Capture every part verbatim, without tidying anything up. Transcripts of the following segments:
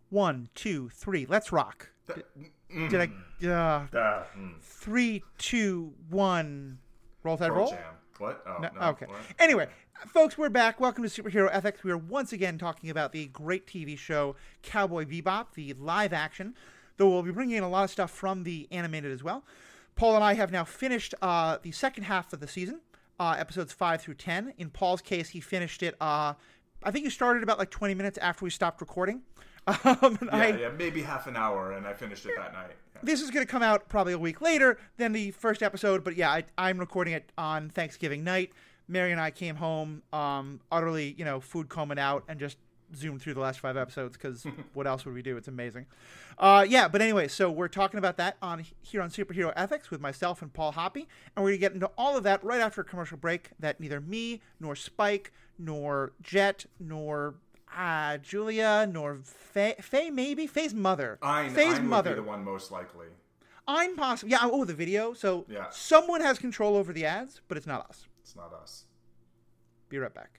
One, two, three. Let's rock. Da, Did, did I? Uh, da, mm. Three, two, one. Roll Tide Pearl Roll. Jam. What? Oh, No, no. okay. What? Anyway, folks, we're back. Welcome to Superhero Ethics. We are once again talking about the great T V show Cowboy Bebop, the live action, though we'll be bringing in a lot of stuff from the animated as well. Paul and I have now finished uh, the second half of the season, uh, episodes five through ten. In Paul's case, he finished it, uh, I think you started about like twenty minutes after we stopped recording. Um, yeah, I, yeah, maybe half an hour, and I finished it that night. Yeah. This is going to come out probably a week later than the first episode, but yeah, I, I'm recording it on Thanksgiving night. Mary and I came home, um, utterly, you know, food combing out, and just zoomed through the last five episodes, because what else would we do? It's amazing. Uh, yeah, but anyway, so we're talking about that on here on Superhero Ethics with myself and Paul Hoppy, and we're going to get into all of that right after a commercial break that neither me, nor Spike, nor Jet, nor uh, Julia, nor Faye, Faye maybe? Faye's mother. Ein, Faye's Ein mother. would be the one most likely. I'm possible. Yeah, oh, the video. So Yeah. someone has control over the ads, but it's not us. It's not us. Be right back.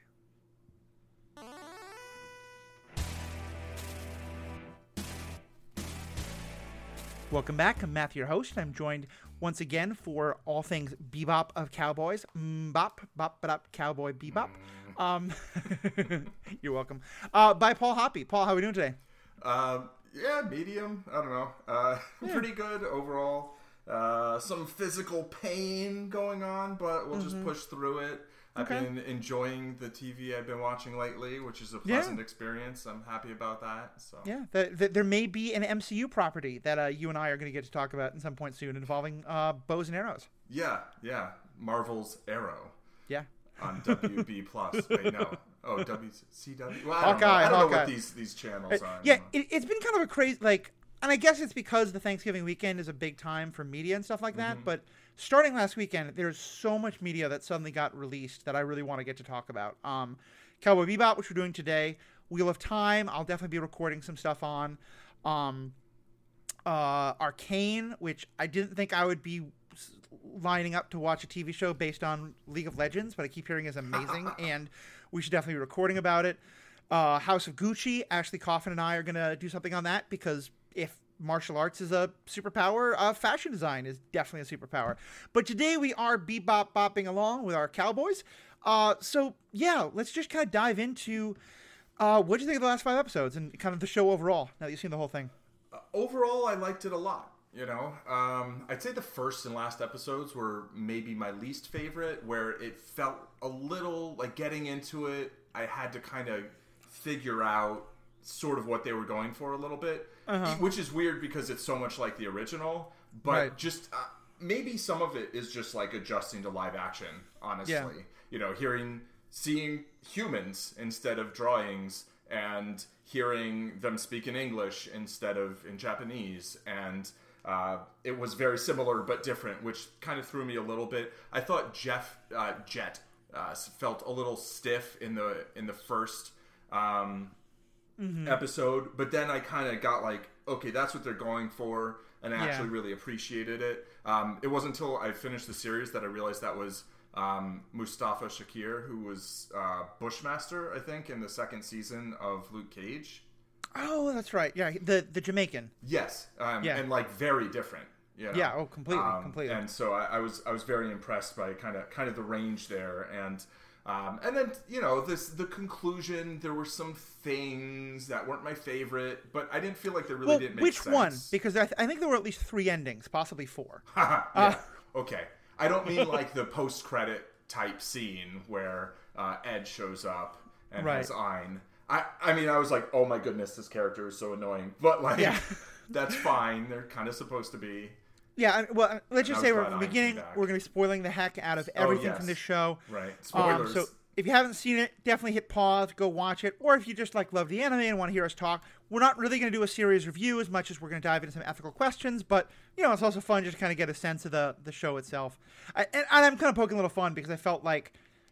Welcome back. I'm Matthew, your host. I'm joined once again for all things Bebop of Cowboys. Mbop, bop, bop, Cowboy Bebop. Um, you're welcome. Uh, by Paul Hoppy. Paul, how are we doing today? Um, yeah, medium. I don't know. Uh, Yeah. Pretty good overall. Uh, some physical pain going on, but we'll just push through it. I've Okay. been enjoying the T V I've been watching lately, which is a Yeah. pleasant experience. I'm happy about that. So Yeah, the, the, there may be an M C U property that uh, you and I are going to get to talk about at some point soon involving uh, bows and arrows. yeah, yeah. Marvel's Arrow Yeah. on W B plus. Wait, no. Oh, W C W. Well, I don't Hawkeye, know. I don't know Hawkeye. what these these channels are. Yeah, it, it's been kind of a crazy, like, and I guess it's because the Thanksgiving weekend is a big time for media and stuff like that, but starting last weekend, there's so much media that suddenly got released that I really want to get to talk about. Um, Cowboy Bebop, which we're doing today, Wheel of Time, I'll definitely be recording some stuff on. Um, uh, Arcane, which I didn't think I would be s- lining up to watch a T V show based on League of Legends, but I keep hearing is amazing, and we should definitely be recording about it. Uh, House of Gucci, Ashley Coffin and I are going to do something on that, because if martial arts is a superpower, uh, fashion design is definitely a superpower. But today we are bebop bopping along with our cowboys. Uh, so, yeah, let's just kind of dive into uh, what do you think of the last five episodes and kind of the show overall, now that you've seen the whole thing? Uh, overall, I liked it a lot. You know, um, I'd say the first and last episodes were maybe my least favorite, where it felt a little like getting into it, I had to kind of figure out sort of what they were going for a little bit, Uh-huh. which is weird because it's so much like the original, but Right. just uh, maybe some of it is just like adjusting to live action, honestly. Yeah. You know, hearing, seeing humans instead of drawings, and hearing them speak in English instead of in Japanese, and uh, it was very similar but different, which kind of threw me a little bit. I thought Jeff uh, Jet uh, felt a little stiff in the in the first um, Mm-hmm. episode, but then I kind of got like, okay, that's what they're going for, and I Yeah. actually really appreciated it. Um, it wasn't until I finished the series that I realized that was um, Mustafa Shakir, who was uh, Bushmaster, I think, in the second season of Luke Cage. Oh, that's right. Yeah, the the Jamaican. Yes, um, Yeah. and like very different. You know? Yeah, oh, completely, Um, completely. And so I, I was I was very impressed by kind of kind of the range there, and um, and then you know this the conclusion. There were some things that weren't my favorite, but I didn't feel like they really Well, didn't make which sense. one? Because I, th- I think there were at least three endings, possibly four. yeah. Uh, Okay. I don't mean like the post credit type scene where uh, Ed shows up and Right. has Ein. I I mean I was like, oh my goodness, this character is so annoying, but like Yeah. that's fine. They're kind of supposed to be. Yeah, I- well, let's just I say was we're glad from the Ein beginning, came back. we're going to be spoiling the heck out of Oh, everything yes. from this show. Right. Um, Spoilers. so if you haven't seen it, definitely hit pause, go watch it. Or if you just like love the anime and want to hear us talk, we're not really going to do a series review as much as we're going to dive into some ethical questions. But you know, it's also fun just to kind of get a sense of the the show itself. I, and, and I'm kind of poking a little fun because I felt like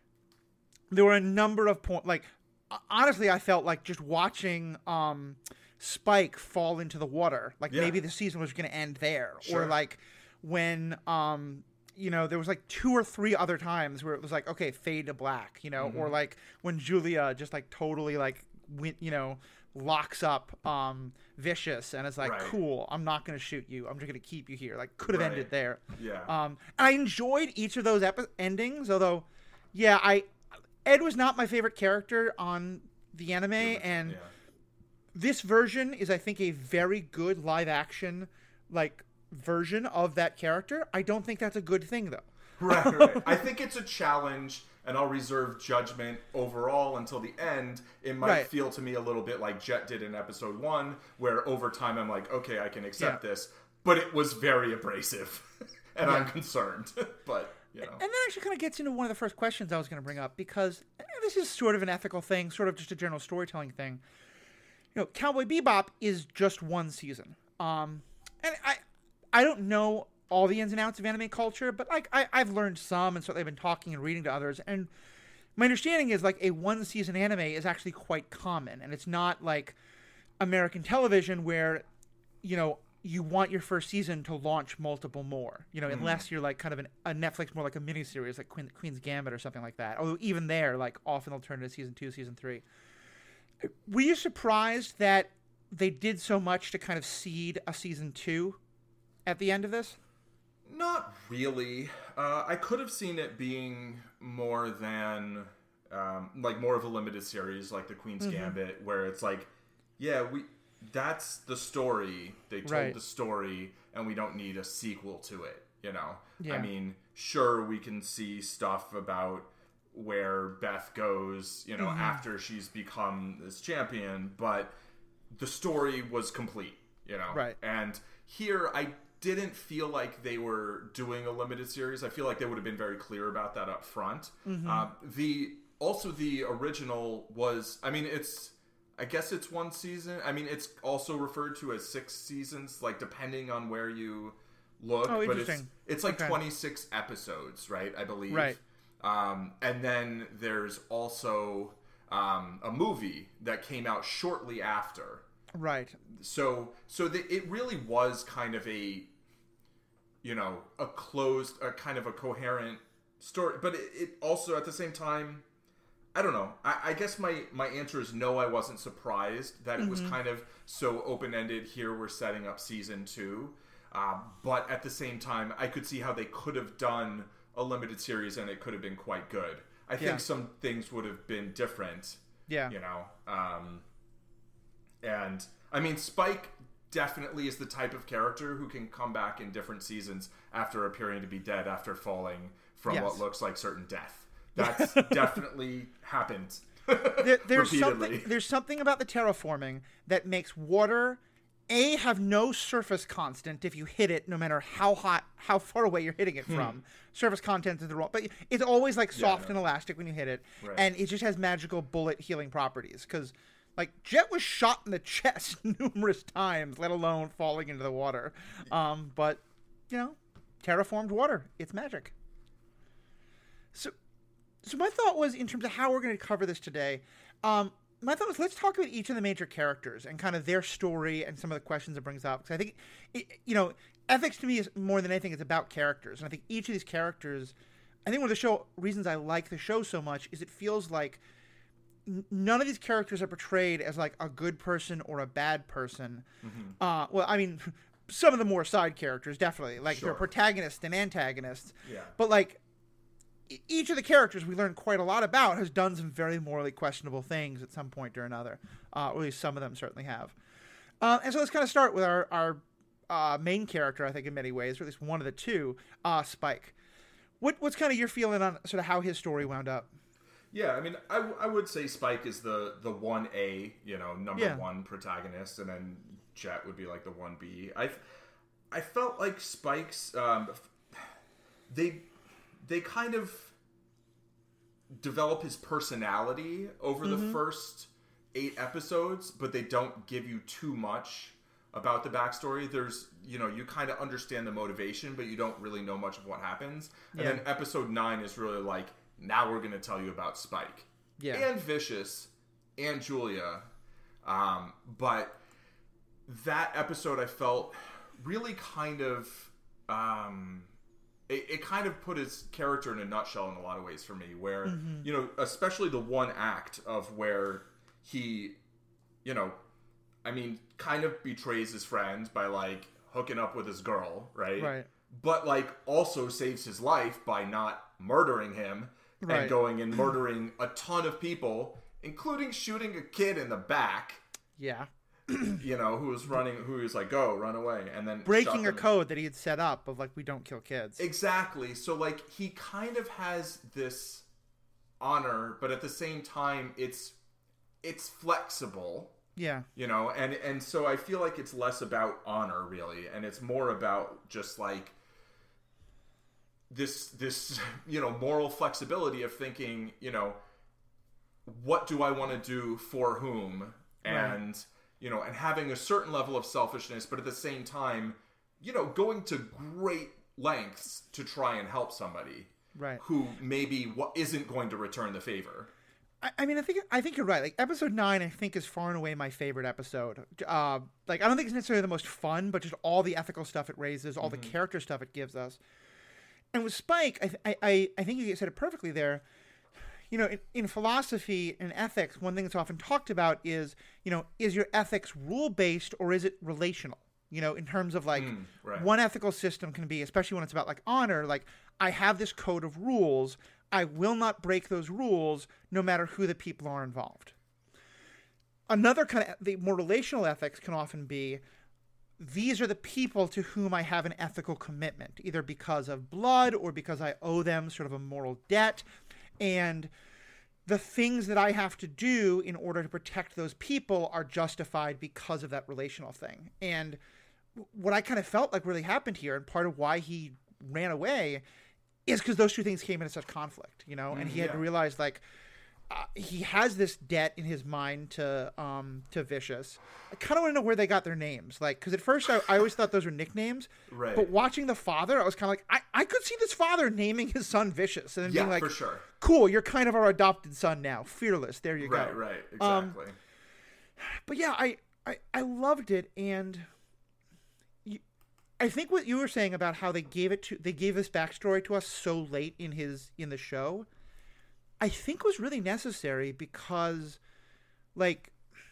there were a number of points. Like honestly, I felt like just watching um, Spike fall into the water. Like Yeah. maybe the season was going to end there, Sure. or like when. Um, you know, there was like two or three other times where it was like, okay, fade to black, you know, Mm-hmm. or like when Julia just like totally like went, you know, locks up um, Vicious and is like, right. cool, I'm not going to shoot you. I'm just going to keep you here. Like, could have right. ended there. Yeah. Um, and I enjoyed each of those epi- endings, although, yeah, I Ed was not my favorite character on the anime, and yeah. this version is, I think, a very good live action, like, version of that character. I don't think that's a good thing, though. Right, right. I think it's a challenge, and I'll reserve judgment overall until the end. It might Right. feel to me a little bit like Jet did in episode one, where over time I'm like, okay, I can accept Yeah. this. But it was very abrasive, and Yeah. I'm concerned. But, you know. And that actually kind of gets into one of the first questions I was going to bring up, because this is sort of an ethical thing, sort of just a general storytelling thing. You know, Cowboy Bebop is just one season. Um, and I I don't know all the ins and outs of anime culture, but like I, I've learned some, and certainly I've been talking and reading to others. And my understanding is like a one season anime is actually quite common, and it's not like American television where, you know, you want your first season to launch multiple more, you know, mm-hmm. unless you're like kind of an, a Netflix, more like a miniseries like Queen, Queen's Gambit or something like that. Although even there, like often they'll turn into season two, season three. Were you surprised that they did so much to kind of seed a season two at the end of this? Not really. Uh, I could have seen it being more than, um, like more of a limited series, like the Queen's mm-hmm. Gambit, where it's like, yeah, we that's the story. They told right. the story, and we don't need a sequel to it. You know, yeah. I mean, sure, we can see stuff about where Beth goes, you know, mm-hmm. after she's become this champion, but the story was complete. You know, right? And here, I didn't feel like they were doing a limited series. I feel like they would have been very clear about that up front. Mm-hmm. Uh, the also the original was, I mean, it's, I guess it's one season. I mean, it's also referred to as six seasons, like depending on where you look. Oh, but it's interesting. it's like okay. twenty-six episodes, right? I believe. Right. Um, and then there's also um, a movie that came out shortly after. Right. So so the, it really was kind of a, you know, a closed, a kind of a coherent story. But it, it also, at the same time, I don't know. I, I guess my, my answer is no, I wasn't surprised that it mm-hmm. was kind of so open-ended. Here we're setting up season two. Uh, but at the same time, I could see how they could have done a limited series and it could have been quite good. I think yeah. some things would have been different. Yeah. You know? Um, and, I mean, Spike definitely is the type of character who can come back in different seasons after appearing to be dead after falling from yes. what looks like certain death. That's definitely happened. There, there's repeatedly. something. There's something about the terraforming that makes water, A, have no surface constant if you hit it, no matter how hot, how far away you're hitting it hmm. from. Surface content is the wrong, but it's always like soft yeah, and elastic when you hit it, right. and it just has magical bullet healing properties. Because, like, Jet was shot in the chest numerous times, let alone falling into the water. Um, but you know, terraformed water, it's magic. So. So my thought was, in terms of how we're going to cover this today, um, my thought was let's talk about each of the major characters and kind of their story and some of the questions it brings up. Because I think, it, you know, ethics to me is more than anything, it's about characters. And I think each of these characters, I think one of the show reasons I like the show so much is it feels like n- none of these characters are portrayed as like a good person or a bad person. Mm-hmm. Uh, well, I mean, some of the more side characters, definitely. Like sure. they're protagonists and antagonists. Yeah. But like, each of the characters we learn quite a lot about has done some very morally questionable things at some point or another. Uh, or at least some of them certainly have. Uh, and so let's kind of start with our, our uh, main character, I think, in many ways, or at least one of the two, uh, Spike. What, what's kind of your feeling on sort of how his story wound up? Yeah, I mean, I, I would say Spike is the, the one A, you know, number yeah. one protagonist, and then Jet would be like the one B. I, I felt like Spike's, um, they... they kind of develop his personality over mm-hmm. the first eight episodes, but they don't give you too much about the backstory. There's, you know, you kind of understand the motivation, but you don't really know much of what happens. And yeah. then episode nine is really like, now we're going to tell you about Spike. Yeah. And Vicious and Julia. Um, but that episode I felt really kind of... Um, It, it kind of put his character in a nutshell in a lot of ways for me, where, mm-hmm. you know, especially the one act of where he, you know, I mean, kind of betrays his friend by, like, hooking up with his girl, right? Right. But, like, also saves his life by not murdering him right. and going and murdering a ton of people, including shooting a kid in the back. Yeah. You know, who was running, who was like, go, run away. And then breaking a code that he had set up of, like, we don't kill kids. Exactly. So, like, he kind of has this honor, but at the same time, it's it's flexible. Yeah. You know, and, and so I feel like it's less about honor, really, and it's more about just, like, this, this you know, moral flexibility of thinking, you know, what do I want to do for whom? And, right. you know, and having a certain level of selfishness, but at the same time, you know, going to great lengths to try and help somebody. Right. Who maybe isn't going to return the favor. I mean, I think I think you're right. Like, episode nine, I think, is far and away my favorite episode. Uh, like, I don't think it's necessarily the most fun, but just all the ethical stuff it raises, all mm-hmm. the character stuff it gives us. And with Spike, I th- I, I think you said it perfectly there. You know, in, in philosophy and ethics, one thing that's often talked about is, you know, is your ethics rule-based or is it relational? You know, in terms of, like, mm, right. one ethical system can be, especially when it's about, like, honor, like, I have this code of rules. I will not break those rules no matter who the people are involved. Another kind of, the more relational ethics can often be, these are the people to whom I have an ethical commitment, either because of blood or because I owe them sort of a moral debt. And the things that I have to do in order to protect those people are justified because of that relational thing. And what I kind of felt like really happened here, and part of why he ran away, is because those two things came into such conflict, you know, and he had yeah. to realize, like, uh, he has this debt in his mind to um to Vicious. I kind of want to know where they got their names, like, because at first I, I always thought those were nicknames, right? But watching the father, I was kind of like, I, I could see this father naming his son Vicious, and then yeah, being like, for sure, cool, you're kind of our adopted son now, fearless. There you right, go. Right, right, exactly. Um, but yeah, I, I I loved it, and I think what you were saying about how they gave it to they gave this backstory to us so late in his in the show, I think was really necessary because, like,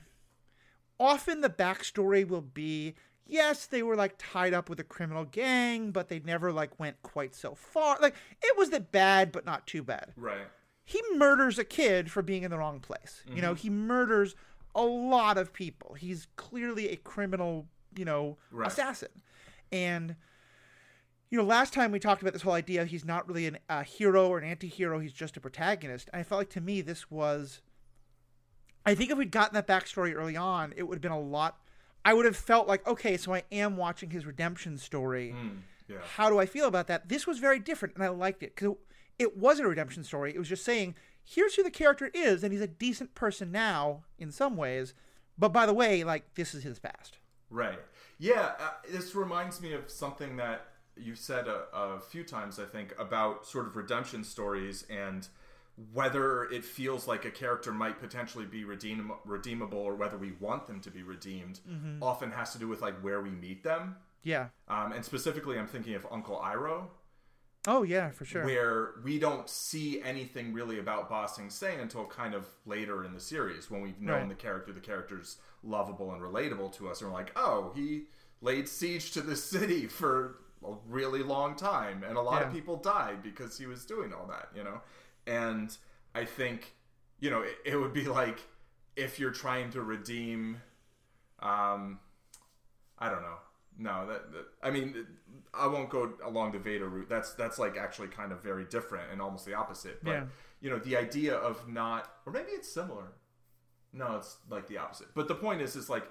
often the backstory will be, yes, they were, like, tied up with a criminal gang, but they never, like, went quite so far. Like, it was that bad, but not too bad. Right. He murders a kid for being in the wrong place. Mm-hmm. You know, he murders a lot of people. He's clearly a criminal, you know, right. assassin. And, you know, last time we talked about this whole idea, he's not really a uh, hero or an anti-hero, he's just a protagonist. And I felt like, to me, this was, I think if we'd gotten that backstory early on, it would have been a lot, I would have felt like, okay, so I am watching his redemption story. Mm, yeah. How do I feel about that? This was very different, and I liked it, because it, it wasn't a redemption story. It was just saying, here's who the character is, and he's a decent person now, in some ways, but by the way, like, this is his past. Right. Yeah, uh, this reminds me of something that you said a, a few times, I think, about sort of redemption stories and whether it feels like a character might potentially be redeem- redeemable or whether we want them to be redeemed, mm-hmm. often has to do with, like, where we meet them. Yeah. Um, and specifically, I'm thinking of Uncle Iroh. Oh, yeah, for sure. Where we don't see anything really about Ba Sing Se until kind of later in the series, when we've known right. the character, the character's lovable and relatable to us, and we're like, oh, he laid siege to this city for a really long time, and a lot yeah. of people died because he was doing all that, you know? And I think, you know, it, it would be like if you're trying to redeem, um, I don't know. No, that, that I mean, I won't go along the Vader route. That's that's like actually kind of very different and almost the opposite. But yeah. you know, the idea of not, or maybe it's similar. No, it's like the opposite. But the point is, is like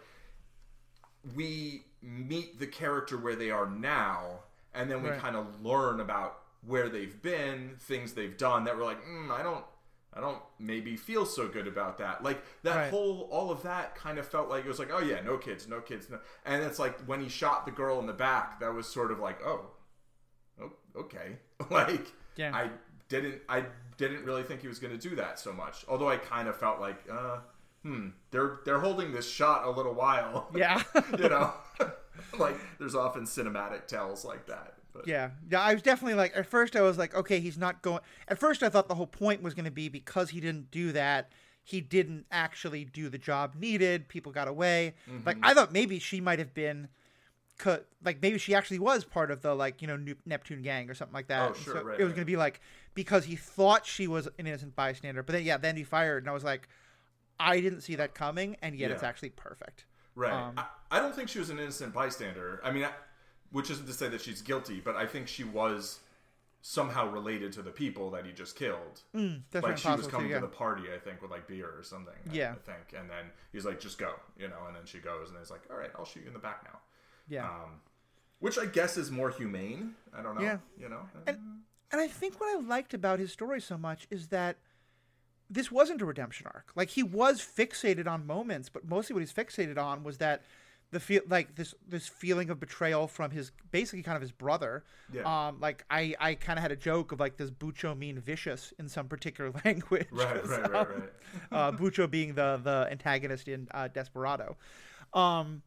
we meet the character where they are now, and then we right. kind of learn about where they've been, things they've done that we're like, mm, I don't. I don't maybe feel so good about that. Like, that right. whole, all of that kind of felt like, it was like, oh yeah, no kids, no kids. No. And it's like, when he shot the girl in the back, that was sort of like, oh, oh okay. Like, yeah. I didn't, I didn't really think he was going to do that so much. Although I kind of felt like, uh, hmm, they're, they're holding this shot a little while. Yeah. You know? Like, there's often cinematic tells like that. But. Yeah. Yeah, I was definitely like, at first I was like, okay, he's not going, at first I thought the whole point was going to be because he didn't do that, he didn't actually do the job needed. People got away. Mm-hmm. Like, I thought maybe she might have been, like, maybe she actually was part of the, like, you know, Neptune gang or something like that. Oh, sure, so right, it was right. going to be, like, because he thought she was an innocent bystander. But then, yeah, then he fired. And I was like, I didn't see that coming, and yet Yeah. it's actually perfect. Right. Um, I, I don't think she was an innocent bystander. I mean, I, which isn't to say that she's guilty, but I think she was somehow related to the people that he just killed. Mm, that's like very she was possible coming too, yeah. to the party, I think, with like beer or something. I- Yeah. I think, and then he's like, "Just go," you know, and then she goes, and he's like, "All right, I'll shoot you in the back now." Yeah. Um, which I guess is more humane. I don't know. Yeah. You know. And, and I think what I liked about his story so much is that this wasn't a redemption arc. Like, he was fixated on moments, but mostly what he's fixated on was that the feel like this this feeling of betrayal from his basically kind of his brother. Yeah. Um, like I, I kind of had a joke of like, does Bucho mean vicious in some particular language? Right, right, right, right. uh, Bucho being the the antagonist in uh, Desperado. Um,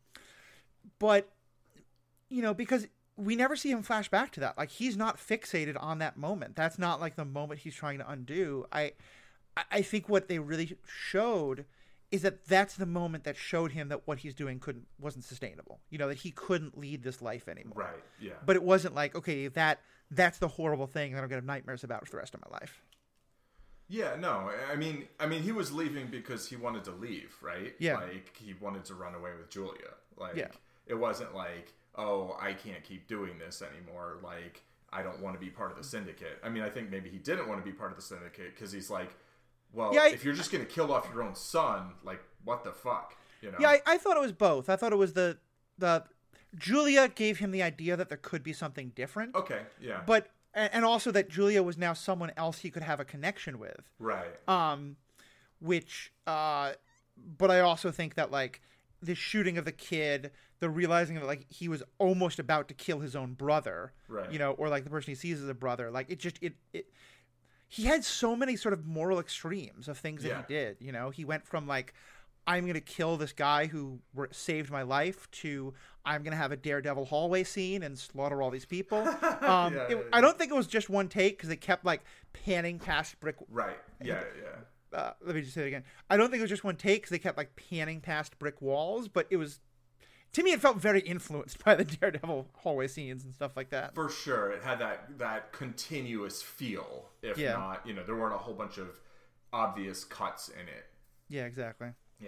but you know, because we never see him flash back to that. Like, he's not fixated on that moment. That's not like the moment he's trying to undo. I, I think what they really showed is that that's the moment that showed him that what he's doing couldn't wasn't sustainable. You know, that he couldn't lead this life anymore. Right. Yeah. But it wasn't like, okay, that that's the horrible thing that I'm going to have nightmares about for the rest of my life. Yeah, no, I mean, I mean, he was leaving because he wanted to leave, right? Yeah. Like, he wanted to run away with Julia. Like, Yeah. it wasn't like, oh, I can't keep doing this anymore. Like, I don't want to be part of the syndicate. I mean, I think maybe he didn't want to be part of the syndicate because he's like, well, Yeah, I- if you're just going to kill off your own son, like, what the fuck? You know? Yeah, I, I thought it was both. I thought it was the the Julia gave him the idea that there could be something different. Okay, yeah. But and and also that Julia was now someone else he could have a connection with. Right. Um, which, uh, but I also think that like the shooting of the kid, the realizing that like he was almost about to kill his own brother, Right. you know, or like the person he sees as a brother, like it just it it. He had so many sort of moral extremes of things that Yeah. he did. You know, he went from like, I'm going to kill this guy who re- saved my life to I'm going to have a Daredevil hallway scene and slaughter all these people. Um, Yeah, it- yeah, yeah. I don't think it was just one take because it kept like panning past brick. Right. Yeah, yeah. Uh, let me just say it again. I don't think it was just one take because they kept like panning past brick walls, but it was, to me, it felt very influenced by the Daredevil hallway scenes and stuff like that. For sure, it had that that continuous feel. If Yeah. not, you know, there weren't a whole bunch of obvious cuts in it. Yeah, exactly. Yeah,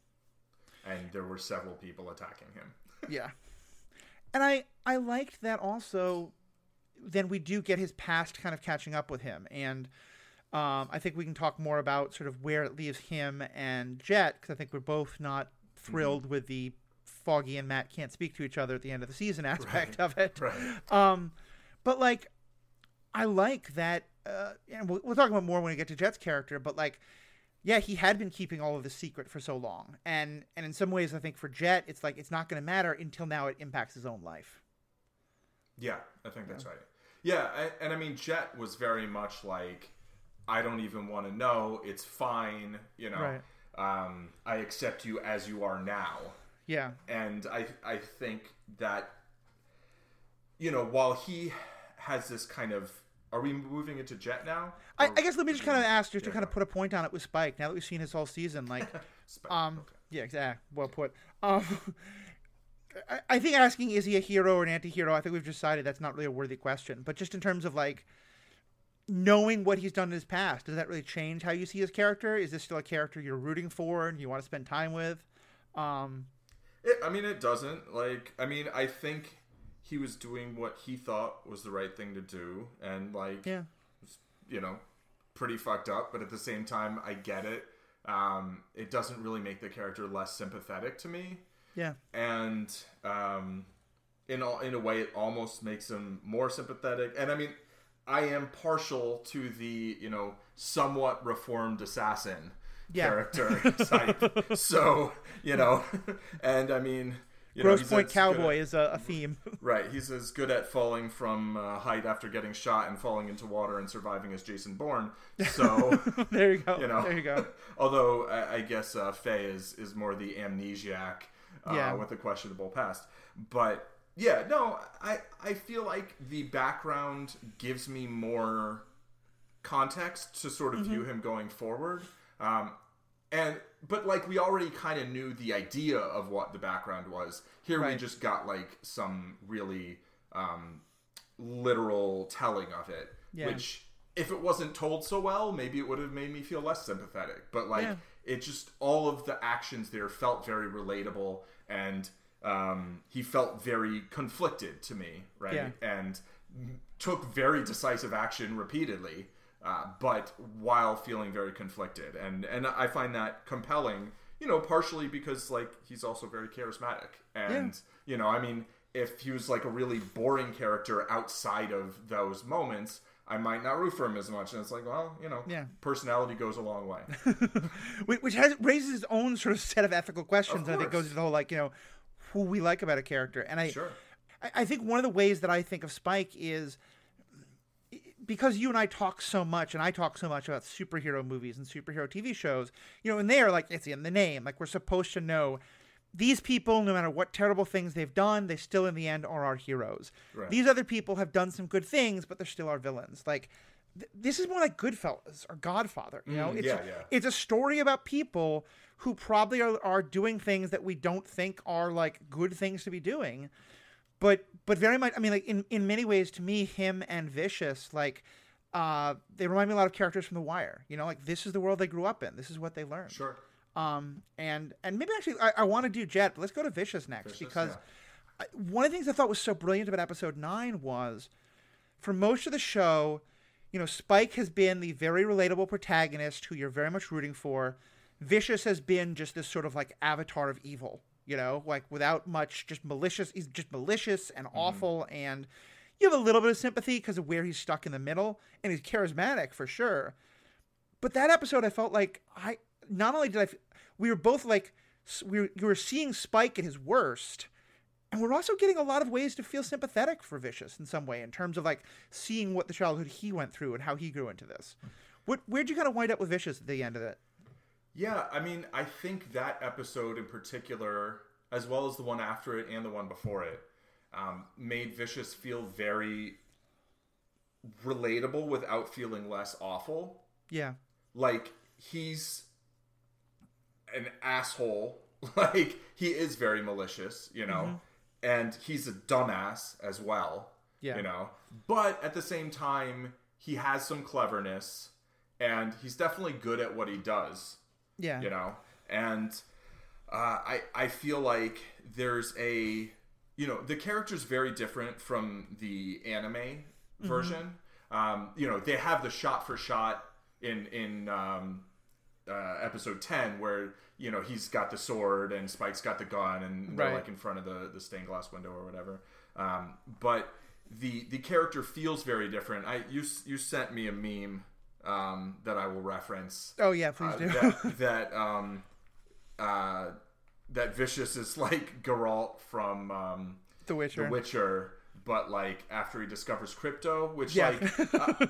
and there were several people attacking him. Yeah. And I, I liked that also, then we do get his past kind of catching up with him. And um, I think we can talk more about sort of where it leaves him and Jet, because I think we're both not thrilled mm-hmm. with the Foggy and Matt can't speak to each other at the end of the season aspect right. of it. Right. Um, but, like, I like that, uh, and we'll, we'll talk about more when we get to Jet's character, but, like, yeah, he had been keeping all of this secret for so long. And and in some ways, I think for Jet, it's like, it's not going to matter until now it impacts his own life. Yeah, I think that's yeah. right. Yeah, and, and I mean, Jet was very much like, I don't even want to know. It's fine. You know, right. um, I accept you as you are now. Yeah. And I I think that, you know, while he has this kind of, are we moving into Jet now? I, I guess let me just kind of ask, just yeah, to kind of put a point on it with Spike, now that we've seen his whole season, like, Spike, um, okay. yeah, exactly, well put. Um, I, I think asking, is he a hero or an anti-hero, I think we've decided that's not really a worthy question, but just in terms of, like, knowing what he's done in his past, does that really change how you see his character? Is this still a character you're rooting for and you want to spend time with? Um, it, I mean, it doesn't. Like, I mean, I think he was doing what he thought was the right thing to do, and, like, yeah. you know, pretty fucked up, but at the same time, I get it. Um, it doesn't really make the character less sympathetic to me. Yeah. And um, in all, in a way, it almost makes him more sympathetic. And I mean, I am partial to the, you know, somewhat reformed assassin yeah. character type. So, you know, and I mean, you Gross know, Point Cowboy at, is a, a theme. Right. He's as good at falling from uh, height after getting shot and falling into water and surviving as Jason Bourne. So there you go. You know, there you go. Although I, I guess uh, Faye is, is more the amnesiac uh, yeah. with a questionable past. But yeah, no, I, I feel like the background gives me more context to sort of mm-hmm. view him going forward. Um, and but like we already kind of knew the idea of what the background was. Here Right. we just got like some really um, literal telling of it, Yeah. which if it wasn't told so well, maybe it would have made me feel less sympathetic. But like Yeah. it just all of the actions there felt very relatable, and um, he felt very conflicted to me, right? Yeah. And took very decisive action repeatedly. Uh, but while feeling very conflicted, and and I find that compelling, you know, partially because like he's also very charismatic, and you know, I mean, if he was like a really boring character outside of those moments, I might not root for him as much. And it's like, well, you know, Yeah. personality goes a long way. Which has raises its own sort of set of ethical questions. Of And I think course. goes into the whole like you know who we like about a character. And I, Sure. I, I think one of the ways that I think of Spike is because you and I talk so much, and I talk so much about superhero movies and superhero T V shows. You know, and they are like it's in the name. Like we're supposed to know these people, no matter what terrible things they've done, they still in the end are our heroes. Right. These other people have done some good things, but they're still our villains. Like th- this is more like Goodfellas or Godfather. You know, Mm, it's yeah, yeah. it's a story about people who probably are, are doing things that we don't think are like good things to be doing. But but very much, I mean, like in, in many ways, to me, him and Vicious, like uh, they remind me a lot of characters from The Wire. You know, like this is the world they grew up in. This is what they learned. Sure. Um, and and maybe actually, I, I want to do Jet, but let's go to Vicious next Vicious, because yeah. I, one of the things I thought was so brilliant about episode nine was, for most of the show, you know, Spike has been the very relatable protagonist who you're very much rooting for. Vicious has been just this sort of like avatar of evil. You know, like without much, just malicious. He's just malicious and awful, mm-hmm. and you have a little bit of sympathy because of where he's stuck in the middle, and he's charismatic for sure. But that episode, I felt like I not only did I, we were both like we were, we were seeing Spike at his worst, and we're also getting a lot of ways to feel sympathetic for Vicious in some way in terms of like seeing what the childhood he went through and how he grew into this. What where'd you kind of wind up with Vicious at the end of it? Yeah, I mean, I think that episode in particular, as well as the one after it and the one before it, um, made Vicious feel very relatable without feeling less awful. Yeah. Like, he's an asshole. Like, he is very malicious, you know? Mm-hmm. And he's a dumbass as well, yeah. you know? But at the same time, he has some cleverness, and he's definitely good at what he does. Yeah. You know, and uh, I I feel like there's a, you know, the character's very different from the anime version. Mm-hmm. Um, you know, they have the shot for shot in in um, uh, episode ten where, you know, he's got the sword and Spike's got the gun and they're right. like in front of the, the stained glass window or whatever. Um, but the the character feels very different. I you you sent me a meme. Um, that I will reference. Oh yeah, please uh, do. that that, um, uh, that Vicious is like Geralt from um, The Witcher. The Witcher, but like after he discovers crypto, which yeah. like uh,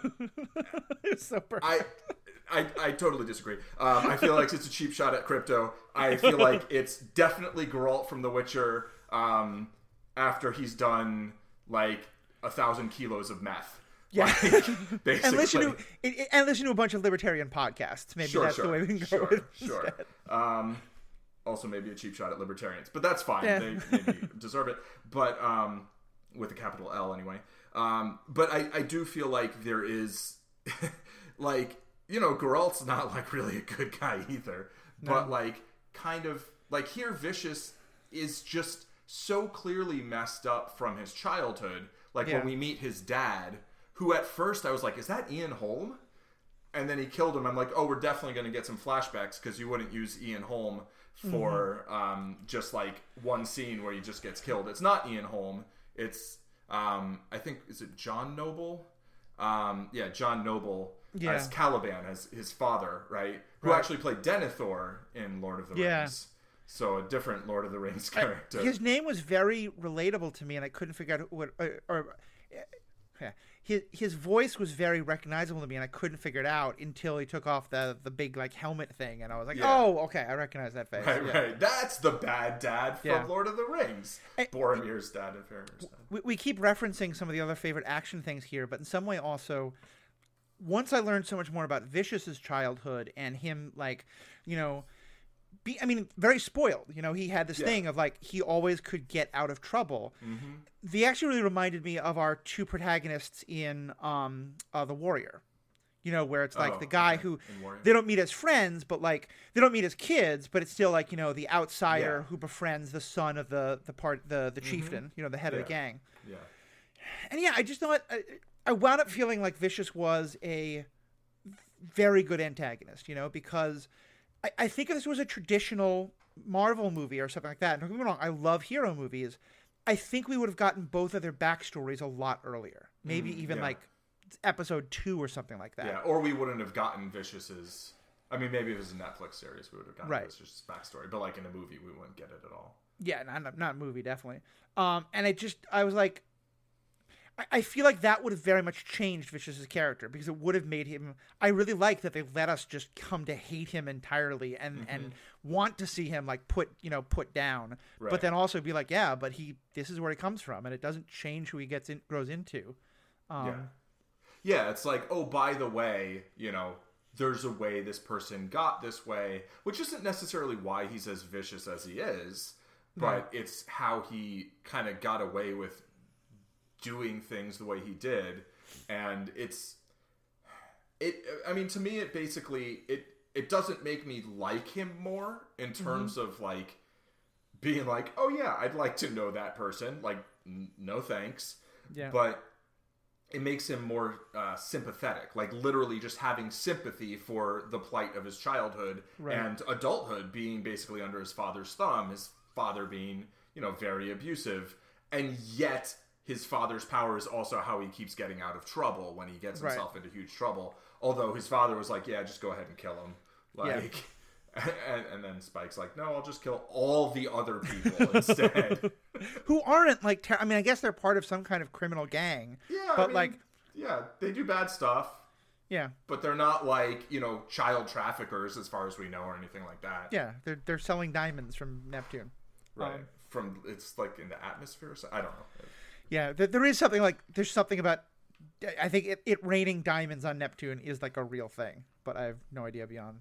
it's so perfect. I, I I totally disagree. Um, I feel like it's a cheap shot at crypto. I feel like it's definitely Geralt from The Witcher um, after he's done like a thousand kilos of meth. Yeah, like, basically. and listen to it, it, and listen to a bunch of libertarian podcasts. Maybe sure, that's sure, the way we can go. Sure, with sure. instead. Um, also, maybe a cheap shot at libertarians, but that's fine. Yeah. They maybe deserve it. But um, with a capital L, anyway. Um, but I, I do feel like there is, like, you know, Geralt's not like really a good guy either. No. But like, kind of like here, Vicious is just so clearly messed up from his childhood. Like Yeah. when we meet his dad. Who at first I was like, is that Ian Holm? And then he killed him. I'm like, oh, we're definitely going to get some flashbacks because you wouldn't use Ian Holm for mm-hmm. um, just like one scene where he just gets killed. It's not Ian Holm. It's, um, I think, is it John Noble? Um, yeah, John Noble yeah. as Caliban, as his father, right? Who right. actually played Denethor in Lord of the yeah. Rings. So a different Lord of the Rings character. I, his name was very relatable to me, and I couldn't figure out what... Or, or, yeah. His his voice was very recognizable to me, and I couldn't figure it out until he took off the the big like helmet thing, and I was like, yeah. "Oh, okay, I recognize that face." Right, yeah. right. That's the bad dad from yeah. Lord of the Rings. And, Boromir's dad and Faramir's dad. We we keep referencing some of the other favorite action things here, but in some way also, once I learned so much more about Vicious's childhood and him, like, you know, be, I mean, very spoiled. You know, he had this Yeah. thing of like he always could get out of trouble. Mm-hmm. They actually really reminded me of our two protagonists in um, uh, The Warrior. You know, where it's like Oh, the guy okay. who In Warrior. they don't meet as friends, but like they don't meet as kids, but it's still like, you know, the outsider Yeah. who befriends the son of the the part the the chieftain, you know, the head of Yeah. the gang. Yeah. And yeah, I just thought I, I wound up feeling like Vicious was a very good antagonist, you know, because I, I think if this was a traditional Marvel movie or something like that, don't get me wrong, I love hero movies. I think we would have gotten both of their backstories a lot earlier, maybe Mm, even yeah. like episode two or something like that. Yeah, or we wouldn't have gotten Vicious's. I mean, maybe if it was a Netflix series, we would have gotten Right. Vicious's backstory. But like in a movie, we wouldn't get it at all. Yeah, not not movie definitely. Um, and I just I was like, I, I feel like that would have very much changed Vicious's character because it would have made him. I really like that they let us just come to hate him entirely and Mm-hmm. and want to see him like put you know put down, Right. but then also be like, yeah, but he this is where he comes from, and it doesn't change who he gets in grows into. Um, Yeah. Yeah, it's like, oh, by the way, you know, there's a way this person got this way, which isn't necessarily why he's as vicious as he is, but Right. it's how he kind of got away with doing things the way he did. And it's, it, I mean, to me, it basically, it, it doesn't make me like him more in terms of like being like, oh yeah, I'd like to know that person. Like, n- no thanks. Yeah. But it makes him more uh, sympathetic, like literally just having sympathy for the plight of his childhood Right. and adulthood being basically under his father's thumb, his father being, you know, very abusive. And yet his father's power is also how he keeps getting out of trouble when he gets Right. himself into huge trouble. Although his father was like, yeah, just go ahead and kill him. Like, and, and then Spike's like, no, I'll just kill all the other people instead. who aren't like ter- I mean, I guess they're part of some kind of criminal gang. Yeah, but I mean, like, yeah, they do bad stuff. yeah, But they're not like, you know, child traffickers as far as we know or anything like that. yeah, they're they're selling diamonds from Neptune. Right. Um, From, it's like in the atmosphere. So, I don't know. Yeah, there, there is something like there's something about. I think it, it raining diamonds on Neptune is like a real thing, but I have no idea beyond.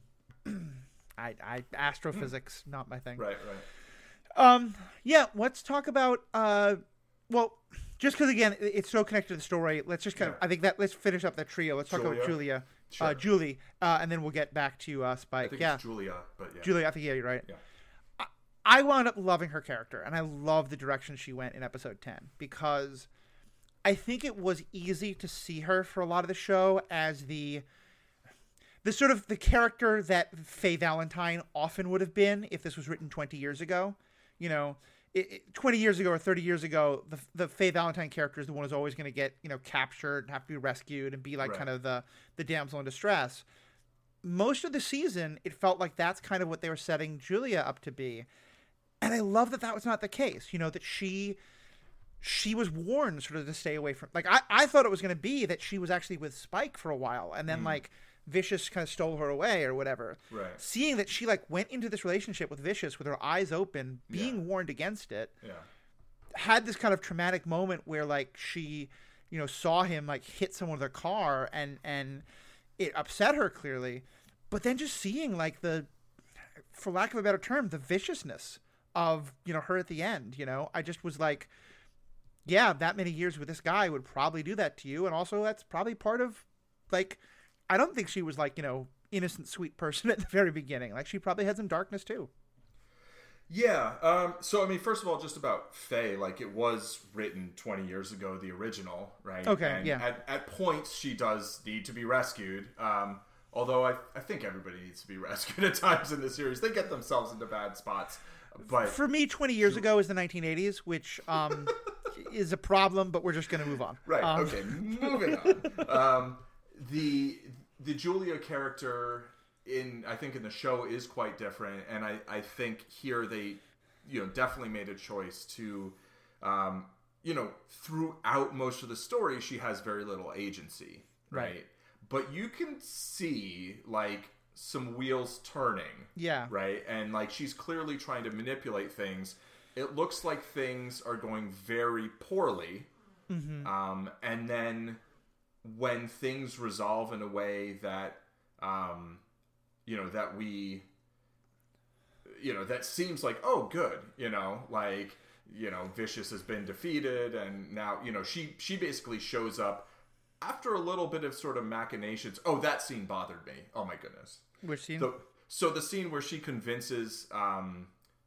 I, I astrophysics not my thing. Right, right. Um. Yeah. Let's talk about. Uh. Well, just because again it- it's so connected to the story, let's just kind of. Yeah. I think that let's finish up that trio. Let's talk about Julia? Julia. Sure. Uh, Julie, uh, and then we'll get back to uh, I Spike. think Yeah, it's Julia, but yeah. Julia. I think yeah, you're right. Yeah. I, I wound up loving her character, and I love the direction she went in episode ten because I think it was easy to see her for a lot of the show as the the sort of the character that Faye Valentine often would have been if this was written twenty years ago. You know, it, it, twenty years ago or thirty years ago, the the Faye Valentine character is the one who's always going to get, you know, captured and have to be rescued and be like Right. kind of the the damsel in distress. Most of the season, it felt like that's kind of what they were setting Julia up to be. And I love that that was not the case. You know, that she she was warned sort of to stay away from, like, I, I thought it was going to be that she was actually with Spike for a while. And then, like, Vicious kind of stole her away or whatever. Right. Seeing that she, like, went into this relationship with Vicious with her eyes open, being Yeah. warned against it, Yeah. had this kind of traumatic moment where, like, she, you know, saw him, like, hit someone with her car and, and it upset her clearly. But then just seeing, like, the, for lack of a better term, the viciousness of, you know, her at the end, you know, I just was like, yeah, that many years with this guy would probably do that to you. And also that's probably part of, like, I don't think she was like, you know, innocent, sweet person at the very beginning. Like, she probably had some darkness too. Yeah. Um, so, I mean, first of all, just about Faye, like, it was written twenty years ago, the original, right? Okay, and yeah. At, at points, she does need to be rescued. Um, although I, I think everybody needs to be rescued at times in the series. They get themselves into bad spots. But For me, twenty years ago is the nineteen eighties, which um, is a problem, but we're just going to move on. Right. Um, Okay. Moving on. Um, the the Julia character in I think in the show is quite different, and I, I think here they you know definitely made a choice to um, you know throughout most of the story she has very little agency, right? Right. But you can see like some wheels turning. Yeah. Right. And like she's clearly trying to manipulate things. It looks like things are going very poorly. Mm-hmm. Um, and then when things resolve in a way that, um, you know, that we, you know, that seems like, oh, good, you know, like, you know, Vicious has been defeated, and now, you know, she she basically shows up after a little bit of sort of machinations. Oh, that scene bothered me. Oh my goodness. Which scene? The, so the scene where she convinces um,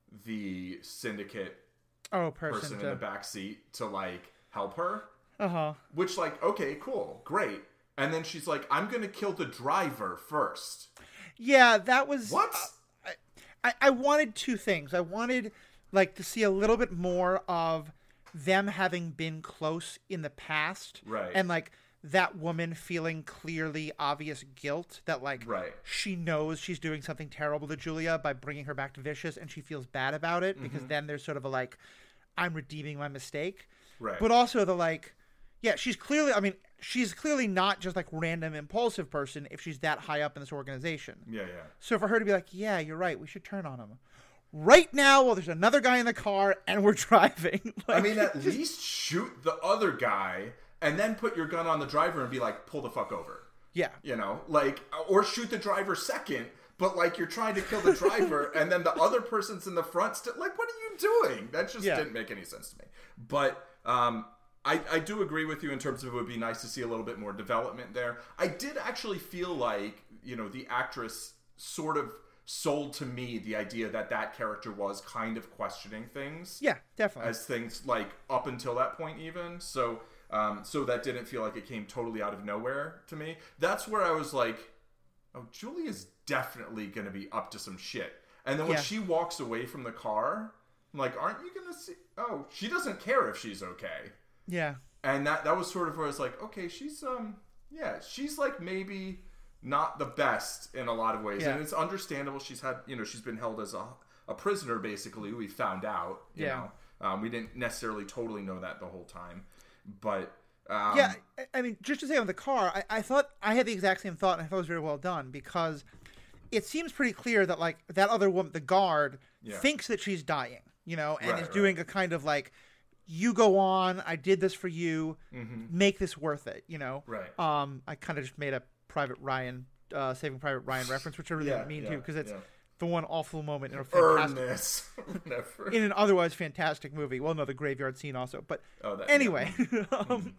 the syndicate oh, person, person to... in the back seat to like help her. Uh huh. Which, like, okay, cool, great. And then she's like, I'm gonna kill the driver first. Yeah, that was what? Uh, I I wanted two things. I wanted like to see a little bit more of them having been close in the past, right? And like that woman feeling clearly obvious guilt that like right. she knows she's doing something terrible to Julia by bringing her back to Vicious, and she feels bad about it because mm-hmm. then there's sort of a like, I'm redeeming my mistake, right? But also the like, yeah, she's clearly, I mean, she's clearly not just like random impulsive person if she's that high up in this organization. Yeah, yeah. So for her to be like, yeah, you're right, we should turn on him right now while there's another guy in the car and we're driving. Like, I mean, at just... least shoot the other guy and then put your gun on the driver and be like, pull the fuck over. Yeah. You know, like, or shoot the driver second, but like you're trying to kill the driver and then the other person's in the front still. Like, what are you doing? That just yeah. didn't make any sense to me. But um, I, I do agree with you in terms of it would be nice to see a little bit more development there. I did actually feel like, you know, the actress sort of sold to me the idea that that character was kind of questioning things. Yeah, definitely. As things like up until that point even. So... Um, so that didn't feel like it came totally out of nowhere to me. That's where I was like, oh, Julia's definitely going to be up to some shit. And then when yeah. she walks away from the car, I'm like, aren't you going to see? Oh, she doesn't care if she's okay. Yeah. And that, that was sort of where I was like, okay, she's, um, yeah, she's like maybe not the best in a lot of ways. Yeah. And it's understandable. She's had, you know, she's been held as a, a prisoner, basically. We found out, you yeah. know. Um, we didn't necessarily totally know that the whole time. But um, yeah, I mean, just to say on the car, I, I thought I had the exact same thought, and I thought it was very well done because it seems pretty clear that like that other woman, the guard, yeah. thinks that she's dying, you know, and right, is right. doing a kind of like, you go on, I did this for you, mm-hmm. make this worth it, you know. Right. Um, I kind of just made a Private Ryan, uh, Saving Private Ryan reference, which I really yeah, didn't mean yeah, to because it's. Yeah. The one awful moment in a fantastic, Ernest. in an otherwise fantastic movie. Well, no, the graveyard scene also. But oh, that, anyway, yeah. um,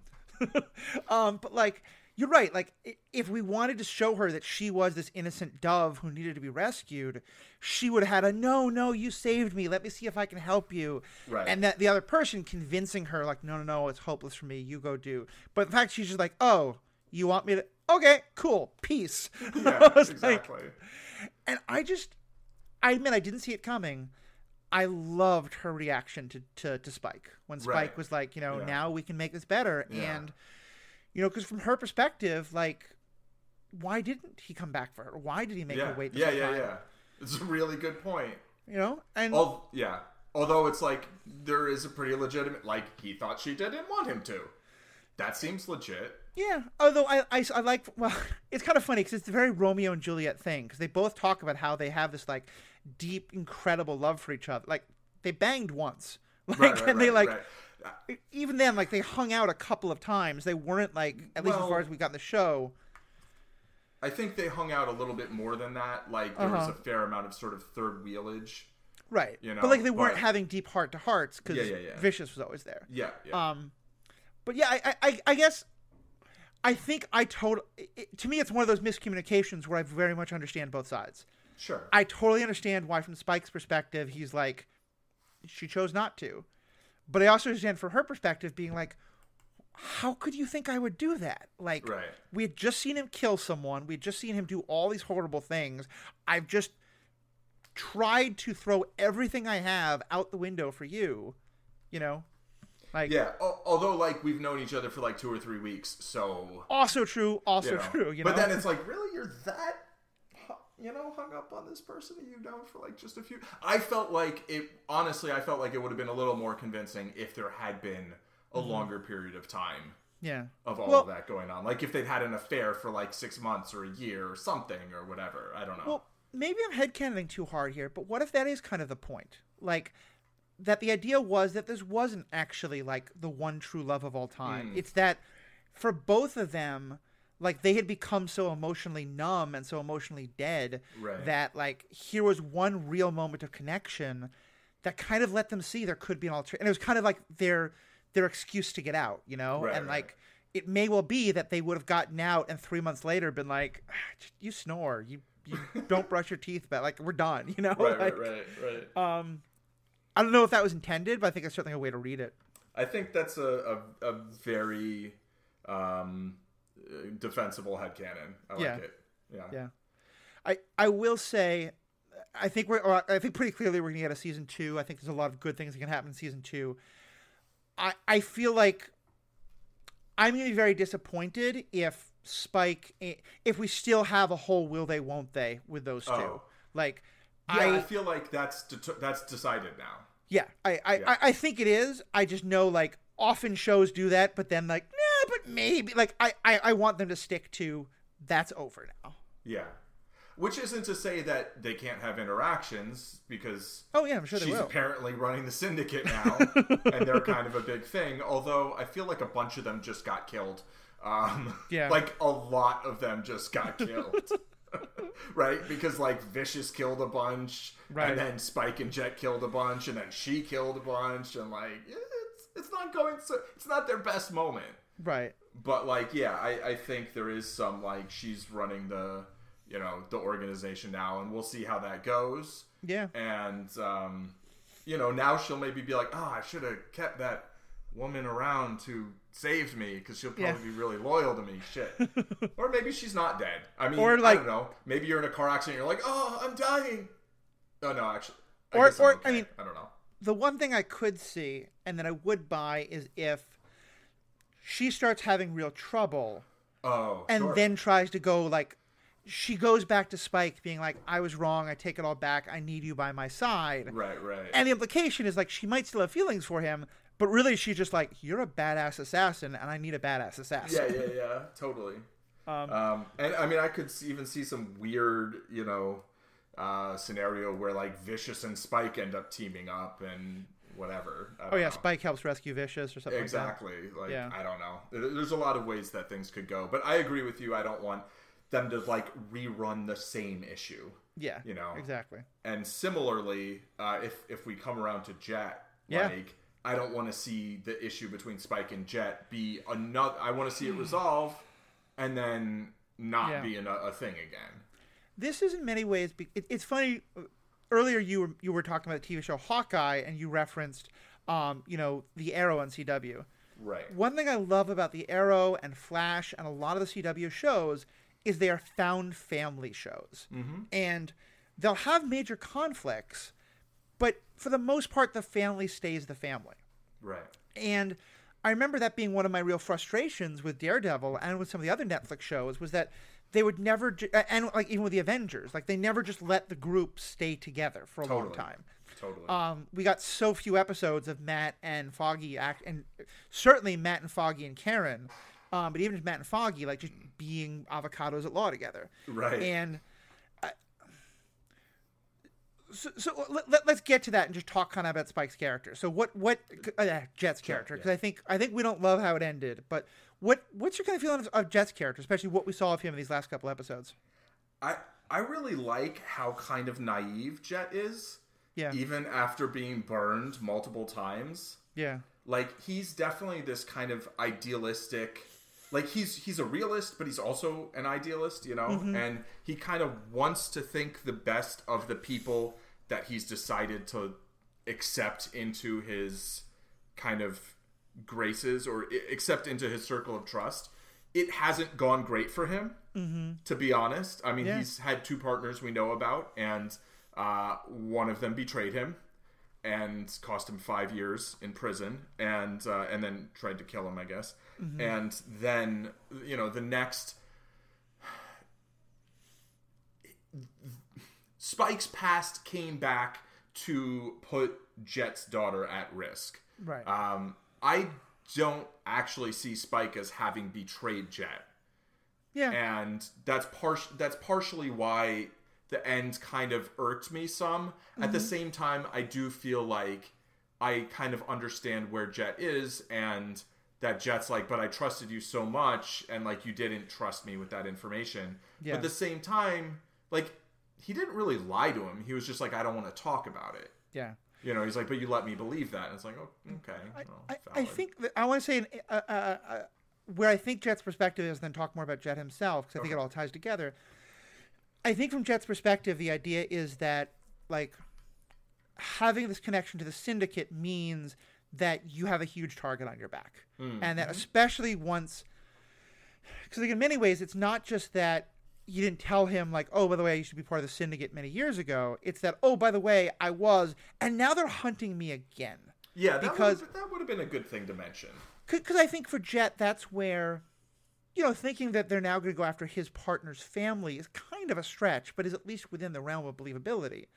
um, but like you're right. Like if we wanted to show her that she was this innocent dove who needed to be rescued, she would have had a no, no, you saved me. Let me see if I can help you. Right. And that the other person convincing her like, no, no, no, it's hopeless for me. You go do. But in fact, she's just like, oh, you want me to? Okay, cool, peace. Yeah, exactly. Like, and I just. I admit I didn't see it coming. I loved her reaction to, to, to Spike when Spike right. was like, you know, yeah. now we can make this better. Yeah. And, you know, because from her perspective, like, why didn't he come back for her? Why did he make yeah. her wait this Yeah, whole yeah, time? yeah. It's a really good point. You know? And Al- yeah. Although it's like, there is a pretty legitimate, like, he thought she didn't want him to. That seems legit. Yeah, although I, I, I like, well, it's kind of funny because it's a very Romeo and Juliet thing because they both talk about how they have this, like, deep, incredible love for each other. Like, they banged once. Like, right, right, and they, right, like, right. even then, like, they hung out a couple of times. They weren't, like, at least well, as far as we got in the show. I think they hung out a little bit more than that. Like, there uh-huh. was a fair amount of sort of third wheelage. Right. You know? But, like, they weren't but... having deep heart-to-hearts because yeah, yeah, yeah. Vicious was always there. Yeah, yeah. Um, but, yeah, I, I, I guess... I think I told to me it's one of those miscommunications where I very much understand both sides. Sure. I totally understand why from Spike's perspective he's like she chose not to. But I also understand from her perspective being like how could you think I would do that? Like right. we had just seen him kill someone, we had just seen him do all these horrible things. I've just tried to throw everything I have out the window for you, you know? Like, yeah, although like we've known each other for like two or three weeks, so also true, also you know. true. You but know? then it's like, really, you're that, you know, hung up on this person that you've known for like just a few. I felt like it. Honestly, I felt like it would have been a little more convincing if there had been a mm-hmm. longer period of time. Yeah. Of all well, of that going on, like if they'd had an affair for like six months or a year or something or whatever. I don't know. Well, maybe I'm headcanoning too hard here, but what if that is kind of the point? Like. That the idea was that this wasn't actually like the one true love of all time. Mm. It's that for both of them, Like, they had become so emotionally numb and so emotionally dead Right. that, like, here was one real moment of connection that kind of let them see there could be an alternative. And it was kind of like their their excuse to get out, you know? Right, and, right. like, it may well be that they would have gotten out and three months later been like, ah, you snore. You you don't brush your teeth, but, like, we're done, you know? Right, like, right, right, right. Um, I don't know if that was intended, but I think it's certainly a way to read it. I think that's a, a, a very um, defensible headcanon. I like Yeah. it. Yeah. Yeah. I, I will say, I think we're, or I think pretty clearly we're going to get a season two. I think there's a lot of good things that can happen in season two. I, I feel like I'm going to be very disappointed if Spike, if we still have a whole will they, won't they with those two. Oh. Like, Yeah, I, I, feel like that's de- that's decided now. yeah, I, I, Yeah. I, I think it is. I just know, like, often shows do that, but then, like, nah, but maybe. Like, I, I, I want them to stick to that's over now. Yeah. Which isn't to say that they can't have interactions, because Oh, yeah, I'm sure they she's will. apparently running the syndicate now, and they're kind of a big thing. Although I feel like a bunch of them just got killed. Um, Yeah. Like, a lot of them just got killed. Right? Because, like, Vicious killed a bunch, Right. and then Spike and Jet killed a bunch, and then she killed a bunch, and, like, it's, it's not going so... It's not their best moment. Right. But, like, yeah, I, I think there is some, like, she's running the... you know, the organization now, and we'll see how that goes. Yeah. And, um, you know, now she'll maybe be like, oh, I should have kept that woman around who saved me, because she'll probably Yeah. be really loyal to me. Shit. Or maybe she's not dead. I mean, Or, I like- don't know. Maybe you're in a car accident and you're like, oh, I'm dying. Oh, no, actually. I Or- guess I'm or, okay. I mean- I don't know. The one thing I could see and that I would buy is if she starts having real trouble Oh, and sure. then tries to go, like, she goes back to Spike being like, I was wrong, I take it all back, I need you by my side. Right, right. And the implication is, like, she might still have feelings for him, but really she's just like, you're a badass assassin and I need a badass assassin. Yeah, yeah, yeah, totally. Um, Um, and I mean, I could s- even see some weird, you know, uh, scenario where, like, Vicious and Spike end up teaming up and whatever. I oh don't yeah, know. Spike helps rescue Vicious or something Exactly. Like, Yeah. I don't know. There- There's a lot of ways that things could go, but I agree with you. I don't want them to, like, rerun the same issue. like that. Yeah, You know. exactly. And similarly, uh, if if we come around to Jet, Yeah. like, I don't want to see the issue between Spike and Jet be another. I want to see it resolve, and then not Yeah. be a, a thing again. This is in many ways. Be- it, it's funny. Earlier, you were you were talking about the T V show Hawkeye, and you referenced, um, you know, the Arrow on C W. Right. One thing I love about the Arrow and Flash and a lot of the C W shows is they are found family shows, Mm-hmm. and they'll have major conflicts, but for the most part, the family stays the family. Right. And I remember that being one of my real frustrations with Daredevil and with some of the other Netflix shows was that they would never, ju- and like even with the Avengers, like they never just let the group stay together for a long Totally. time. Totally. Um, we got so few episodes of Matt and Foggy act, and certainly Matt and Foggy and Karen, um, but even just Matt and Foggy, like just being avocados at law together. Right. And I, so, so let, let, let's get to that and just talk kind of about Spike's character. So what what uh, Jet's character? Because yeah. I think I think we don't love how it ended, but what what's your kind of feeling of, of Jet's character, especially what we saw of him in these last couple episodes? I I really like how kind of naive Jet is. Yeah. Even after being burned multiple times. Yeah. Like, he's definitely this kind of idealistic, like, he's he's a realist, but he's also an idealist, you know? Mm-hmm. And he kind of wants to think the best of the people that he's decided to accept into his kind of graces, or i- accept into his circle of trust. It hasn't gone great for him, mm-hmm. to be honest. I mean, Yeah. he's had two partners we know about, and uh, one of them betrayed him and cost him five years in prison, and uh, and then tried to kill him, I guess. Mm-hmm. And then, you know, the next... Spike's past came back to put Jet's daughter at risk. Right. Um, I don't actually see Spike as having betrayed Jet. Yeah. And that's par- that's partially why the end kind of irked me some. Mm-hmm. At the same time, I do feel like I kind of understand where Jet is, and that Jet's like, but I trusted you so much, and like you didn't trust me with that information. Yeah. But at the same time, like he didn't really lie to him. He was just like, I don't want to talk about it. Yeah. You know, he's like, but you let me believe that. And it's like, oh, okay. Well, I, I, I think that, I want to say uh, uh, uh, where I think Jet's perspective is, then talk more about Jet himself, because I think okay. it all ties together. I think from Jet's perspective, the idea is that like having this connection to the syndicate means that you have a huge target on your back. Mm-hmm. And that especially once, because like in many ways, it's not just that you didn't tell him like, oh, by the way, I used to be part of the syndicate many years ago. It's that, oh, by the way, I was, and now they're hunting me again. Yeah, because that would, that would have been a good thing to mention. Because I think for Jet, that's where, you know, thinking that they're now going to go after his partner's family is kind of a stretch, but is at least within the realm of believability.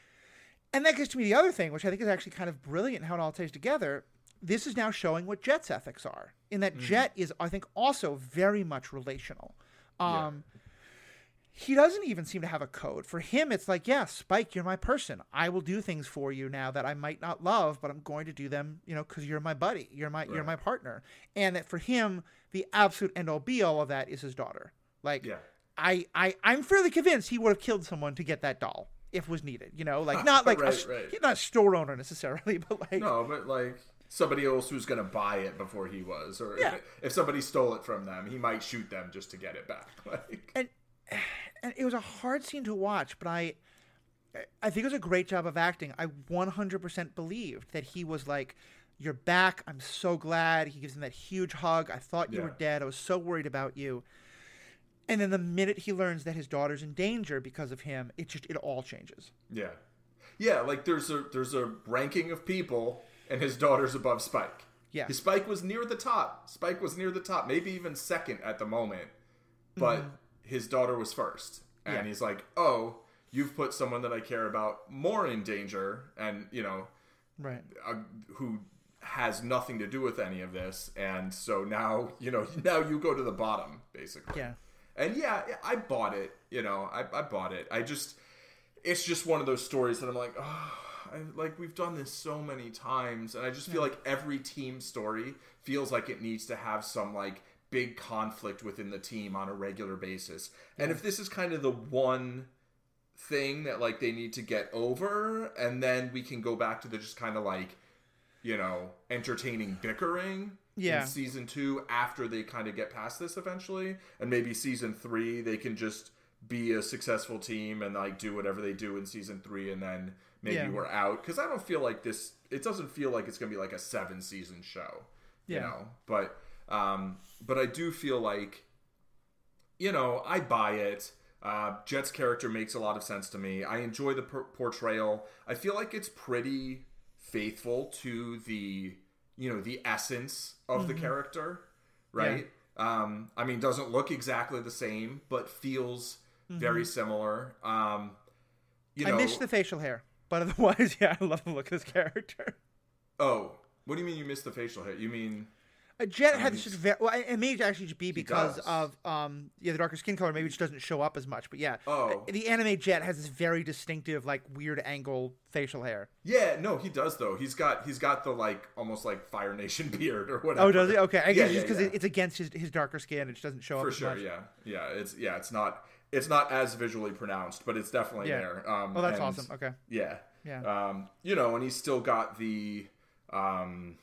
And that gets to me the other thing, which I think is actually kind of brilliant how it all ties together. This is now showing what Jet's ethics are, in that mm. Jet is, I think, also very much relational. Um, yeah. He doesn't even seem to have a code. For him, it's like, yeah, Spike, you're my person. I will do things for you now that I might not love, but I'm going to do them, you know, because you're my buddy. You're my right. you're my partner. And that for him, the absolute end-all be-all of that is his daughter. Like, yeah. I, I, I'm fairly convinced he would have killed someone to get that doll if was needed. You know, like not like right, a, right. he's not a store owner necessarily, but like no, but like somebody else who's going to buy it before he was, or yeah. if, if somebody stole it from them, he might shoot them just to get it back. Like, and and it was a hard scene to watch, but I, I think it was a great job of acting. I one hundred percent believed that he was like, "You're back. I'm so glad." He gives him that huge hug. I thought you yeah. were dead. I was so worried about you. And then the minute he learns that his daughter's in danger because of him, it just it all changes. Yeah, yeah. Like there's a there's a ranking of people, and his daughter's above Spike. Yeah, his Spike was near the top. Spike was near the top, maybe even second at the moment, but mm-hmm. his daughter was first. And yeah. he's like, "Oh, you've put someone that I care about more in danger, and you know, right, uh, who has nothing to do with any of this, and so now you know now you go to the bottom, basically." Yeah. And yeah, I bought it, you know, I, I bought it. I just, it's just one of those stories that I'm like, oh, I, like we've done this so many times. And I just feel yeah. like every team story feels like it needs to have some like big conflict within the team on a regular basis. Yeah. And if this is kind of the one thing that like they need to get over, and then we can go back to the just kind of like, you know, entertaining bickering. Yeah. In season two, after they kind of get past this eventually, and maybe season three they can just be a successful team and like do whatever they do in season three, and then maybe yeah. we're out, because I don't feel like this it doesn't feel like it's gonna be like a seven season show, yeah. you know, but um but I do feel like, you know, I buy it. uh Jet's character makes a lot of sense to me. I enjoy the per- portrayal. I feel like it's pretty faithful to the, you know, the essence of mm-hmm. the character, right? Yeah. Um, I mean, doesn't look exactly the same, but feels mm-hmm. very similar. Um, you know, I miss the facial hair, but otherwise, yeah, I love the look of this character. Oh, what do you mean you miss the facial hair? You mean... A Jet had this just very, well, it may actually just be because of um yeah the darker skin color. Maybe it just doesn't show up as much, but yeah. Oh, the anime Jet has this very distinctive like weird angle facial hair. Yeah, no, he does though. He's got he's got the like almost like Fire Nation beard or whatever. Oh, does he? Okay, I guess yeah, just because yeah, yeah. it's against his, his darker skin, it just doesn't show For up sure, as much. yeah, yeah. It's yeah, it's not it's not as visually pronounced, but it's definitely yeah. there. Um, oh, that's and, awesome. Okay. Yeah, yeah. Um, you know, and he's still got the um.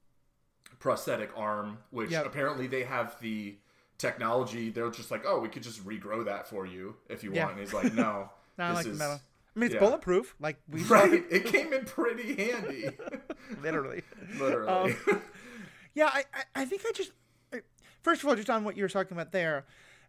prosthetic arm, which yep. apparently they have the technology. They're just like, oh, we could just regrow that for you if you yeah. want. And he's like, no, no, I like is, the metal. I mean, it's yeah. bulletproof. Like we right. It came in pretty handy. Literally. Literally. Um, yeah, I, I, I think I just first of all, just on what you were talking about there,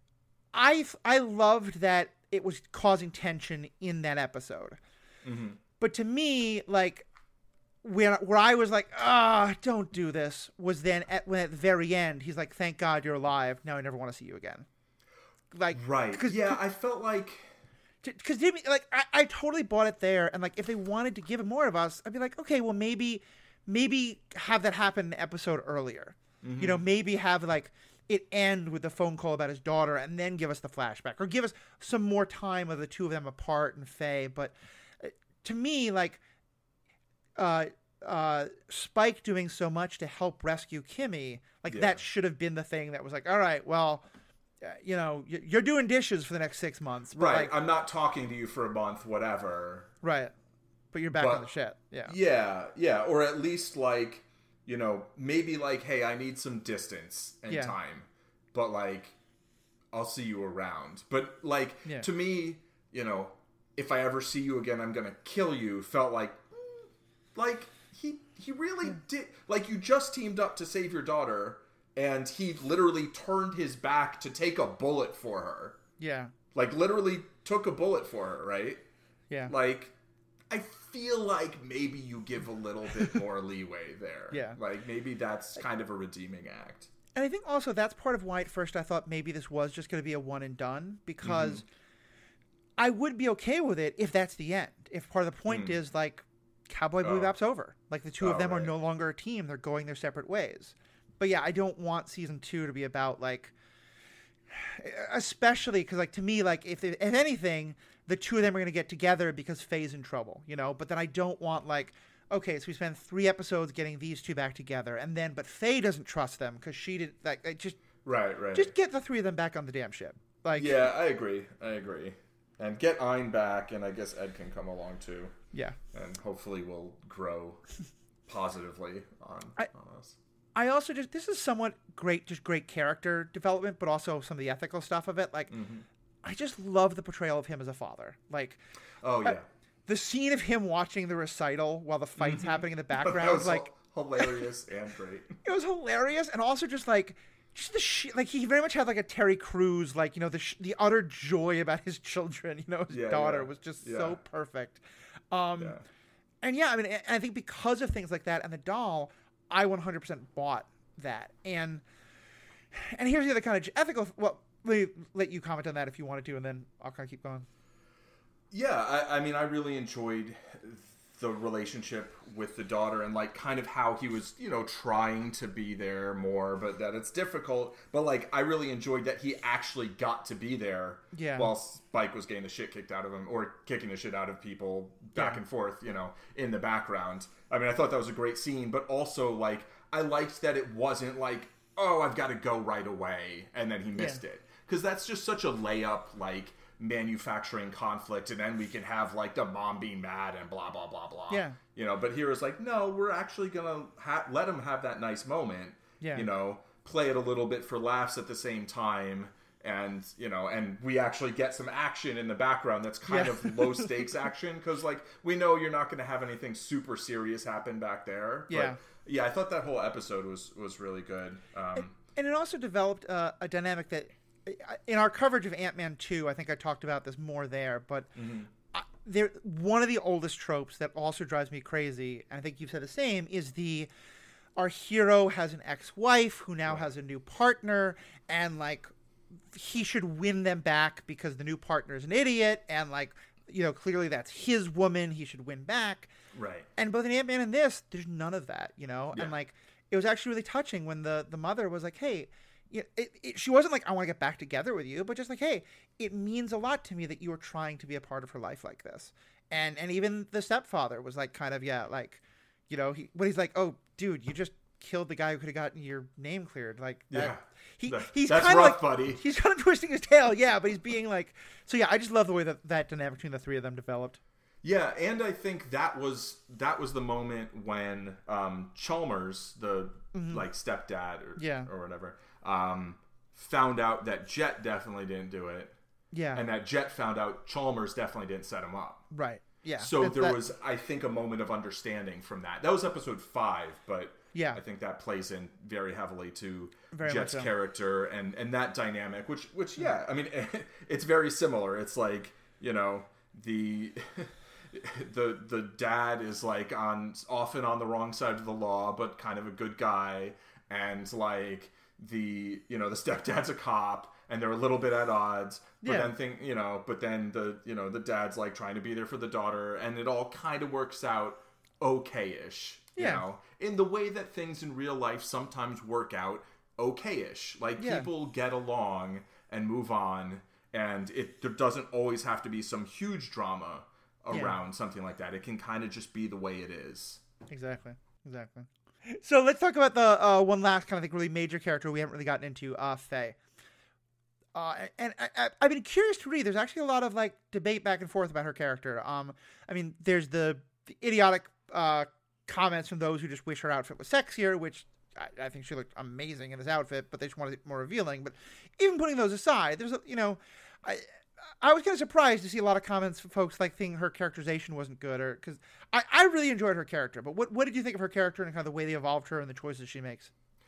I I loved that it was causing tension in that episode. Mm-hmm. But to me, like. Where, where I was like, ah, don't do this, was then at when at the very end, he's like, thank God you're alive. Now I never want to see you again. Like, right. Cause, yeah, I felt like... Because, like, I, I totally bought it there. And, like, if they wanted to give him more of us, I'd be like, okay, well, maybe, maybe have that happen an episode earlier. Mm-hmm. You know, maybe have, like, it end with the phone call about his daughter and then give us the flashback. Or give us some more time of the two of them apart and Faye. But uh, to me, like... Uh, uh, Spike doing so much to help rescue Kimmy, like yeah. that should have been the thing that was like, all right, well, uh, you know, you're doing dishes for the next six months. Right. Like, I'm not talking to you for a month, whatever. Right. But you're back but, on the shit. Yeah. Yeah. Yeah. Or at least like, you know, maybe like, hey, I need some distance and yeah. time, but like, I'll see you around. But like, yeah. to me, you know, if I ever see you again, I'm going to kill you. Felt like, mm, like he, he really yeah. did. Like you just teamed up to save your daughter and he literally turned his back to take a bullet for her. Yeah. Like literally took a bullet for her. Right. Yeah. Like, I feel like maybe you give a little bit more leeway there. Yeah. Like maybe that's kind of a redeeming act. And I think also that's part of why at first I thought maybe this was just going to be a one and done, because mm-hmm. I would be okay with it if that's the end. If part of the point mm. is like Cowboy Bebop's oh. over. Like the two of oh, them right. are no longer a team. They're going their separate ways. But yeah, I don't want season two to be about like, especially because like to me, like if, if anything, the two of them are going to get together because Faye's in trouble, you know? But then I don't want like, okay, so we spend three episodes getting these two back together, and then, but Faye doesn't trust them because she did, like, like, just, right, right. Just get the three of them back on the damn ship. Like, yeah, I agree. I agree. And get Ein back, and I guess Ed can come along too. Yeah. And hopefully we'll grow positively on, I, on us. I also just, this is somewhat great, just great character development, but also some of the ethical stuff of it. Like, mm-hmm. I just love the portrayal of him as a father. Like, oh yeah, uh, the scene of him watching the recital while the fight's mm-hmm. happening in the background was like hilarious and great. It was hilarious, and also just like just the shit. Like he very much had like a Terry Crews, like you know the sh- the utter joy about his children. You know, his yeah, daughter yeah. was just yeah. so perfect. Um, yeah. And yeah, I mean, and I think because of things like that and the doll, I one hundred percent bought that. And and here's the other kind of ethical. Well. Let me let you comment on that if you wanted to, and then I'll kind of keep going. Yeah, I, I mean, I really enjoyed the relationship with the daughter and, like, kind of how he was, you know, trying to be there more, but that it's difficult. But, like, I really enjoyed that he actually got to be there yeah. while Spike was getting the shit kicked out of him, or kicking the shit out of people back yeah. and forth, you know, in the background. I mean, I thought that was a great scene, but also, like, I liked that it wasn't like, oh, I've got to go right away, and then he missed yeah. it. Because that's just such a layup, like, manufacturing conflict, and then we can have, like, the mom being mad and blah, blah, blah, blah. Yeah. You know, but here it's like, no, we're actually going to ha- let him have that nice moment. Yeah. You know, play it a little bit for laughs at the same time, and, you know, and we actually get some action in the background that's kind yeah. of low-stakes action, because, like, we know you're not going to have anything super serious happen back there. Yeah. But, yeah, I thought that whole episode was, was really good. Um, and, and it also developed uh, a dynamic that in our coverage of Ant-Man two, I think I talked about this more there, but mm-hmm. I, there one of the oldest tropes that also drives me crazy, and I think you've said the same, is the our hero has an ex-wife who now has a new partner, and like he should win them back because the new partner is an idiot, and like you know clearly that's his woman, he should win back. Right. And both in Ant-Man and this, there's none of that, you know, yeah. and like it was actually really touching when the the mother was like, hey. It, it, it, she wasn't like, I want to get back together with you, but just like, hey, it means a lot to me that you were trying to be a part of her life like this. And and even the stepfather was like, kind of, yeah, like, you know, he, but he's like, oh, dude, you just killed the guy who could have gotten your name cleared. Like, that, yeah, he, that, he's that's kind rough, of like, buddy. He's kind of twisting his tail, yeah, but he's being like, so yeah, I just love the way that that dynamic between the three of them developed. Yeah, and I think that was that was the moment when um, Chalmers, the mm-hmm. like stepdad or yeah. or whatever, um, found out that Jet definitely didn't do it. Yeah. And that Jet found out Chalmers definitely didn't set him up. Right. Yeah. So That's there that... was, I think, a moment of understanding from that. That was episode five, but yeah. I think that plays in very heavily to very Jet's so. character and, and that dynamic, which, which yeah, I mean, it's very similar. It's like, you know, the... the the dad is like on often on the wrong side of the law, but kind of a good guy, and like the you know the stepdad's a cop, and they're a little bit at odds. But yeah. then think you know, but then the you know the dad's like trying to be there for the daughter, and it all kind of works out okay-ish. You yeah. know, in the way that things in real life sometimes work out okay-ish. Like yeah. people get along and move on, and it there doesn't always have to be some huge drama around yeah. something like that. It can kind of just be the way it is. Exactly. Exactly. So let's talk about the uh, one last kind of like really major character we haven't really gotten into, uh, Faye. Uh, and I, I, I've been curious to read. There's actually a lot of like debate back and forth about her character. Um, I mean, there's the, the idiotic uh, comments from those who just wish her outfit was sexier, which I, I think she looked amazing in this outfit, but they just wanted it more revealing. But even putting those aside, there's a, you know, I I was kind of surprised to see a lot of comments from folks like thinking her characterization wasn't good, or because I, I really enjoyed her character. But what what did you think of her character and kind of the way they evolved her and the choices she makes?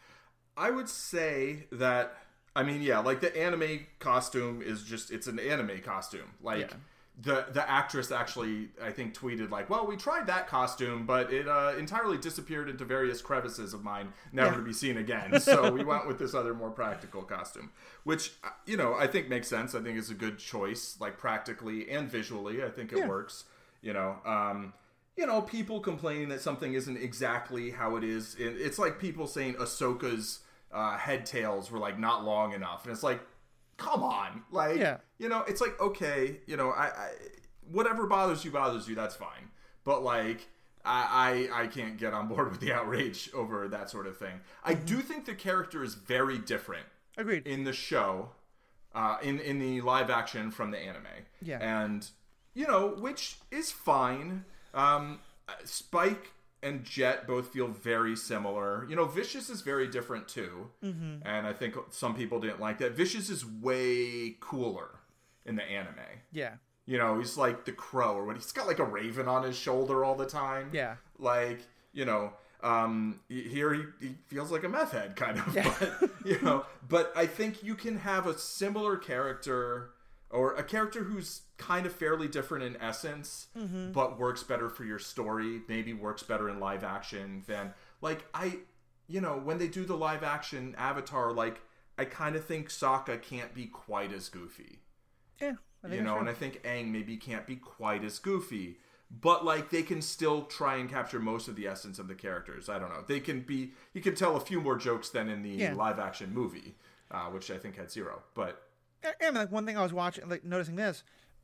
I would say that, I mean, yeah, like the anime costume is just, it's an anime costume. Like, yeah. the the actress actually, I think, tweeted like, well, we tried that costume, but it uh, entirely disappeared into various crevices of mine, never yeah. to be seen again. So we went with this other more practical costume, which, you know, I think makes sense. I think it's a good choice, like practically and visually. I think it yeah. works, you know. Um, you know, people complaining that something isn't exactly how it is. It, it's like people saying Ahsoka's Uh, head tails were like not long enough, and it's like, come on, like, yeah. you know, it's like, okay, you know, I, I whatever bothers you bothers you, that's fine, but like, I, I I can't get on board with the outrage over that sort of thing. Mm-hmm. I do think the character is very different. Agreed. In the show, uh, in in the live action from the anime, yeah, and you know, which is fine. Um, Spike and Jet both feel very similar. You know, Vicious is very different too. Mm-hmm. And I think some people didn't like that. Vicious is way cooler in the anime. Yeah. You know, he's like the Crow or what. He's got like a raven on his shoulder all the time. Yeah. Like, you know, um, here he, he feels like a meth head kind of. Yeah. But, you know, but I think you can have a similar character or a character who's kind of fairly different in essence, mm-hmm. but works better for your story, maybe works better in live action than, like, I, you know, when they do the live action Avatar, like, I kind of think Sokka can't be quite as goofy. Yeah. I think you know, true. And I think Aang maybe can't be quite as goofy. But, like, they can still try and capture most of the essence of the characters. I don't know. They can be, you can tell a few more jokes than in the yeah. live action movie, uh, which I think had zero. But, and like one thing I was watching, like noticing this,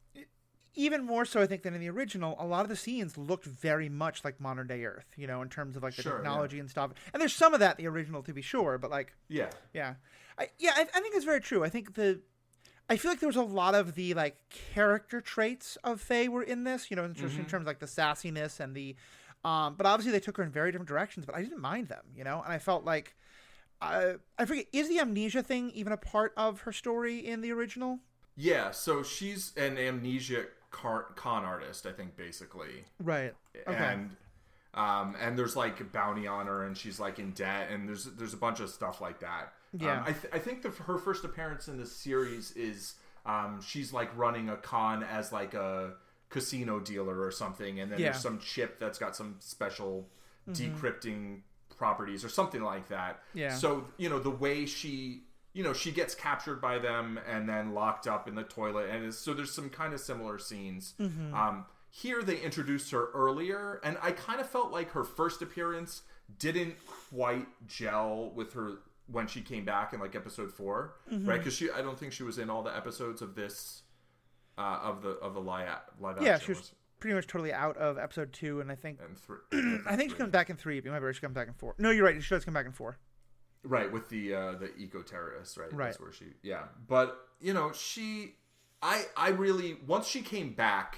even more so I think than in the original, a lot of the scenes looked very much like modern day Earth, you know, in terms of like the sure, technology yeah. and stuff. And there's some of that in the original to be sure, but like, yeah, yeah, I, yeah, I, I think it's very true. I think the, I feel like there was a lot of the like character traits of Faye were in this, you know, in, mm-hmm. in terms of like the sassiness and the, um, but obviously they took her in very different directions, but I didn't mind them, you know, and I felt like, uh, I forget, is the amnesia thing even a part of her story in the original? Yeah, so she's an amnesia car- con artist, I think, basically. Right. Okay. And um, and there's like a bounty on her, and she's like in debt, and there's there's a bunch of stuff like that. Yeah. Um, I th- I think the, her first appearance in this series is um, she's like running a con as like a casino dealer or something, and then yeah. there's some chip that's got some special mm-hmm. decrypting properties or something like that. Yeah. So, you know, the way she, you know, she gets captured by them and then locked up in the toilet. And it's, so there's some kind of similar scenes. Mm-hmm. Um, here they introduced her earlier, and I kind of felt like her first appearance didn't quite gel with her when she came back in like episode four, mm-hmm. right? Because she, I don't think she was in all the episodes of this, uh, of the of the live live action. Yeah, she was pretty much totally out of episode two, and I think and three, I think she comes back in three. But you might be right, she comes back in four. No, you're right. She does come back in four. Right, with the uh, the eco terrorists, right? Right. That's where she, yeah. But you know, she, I, I really once she came back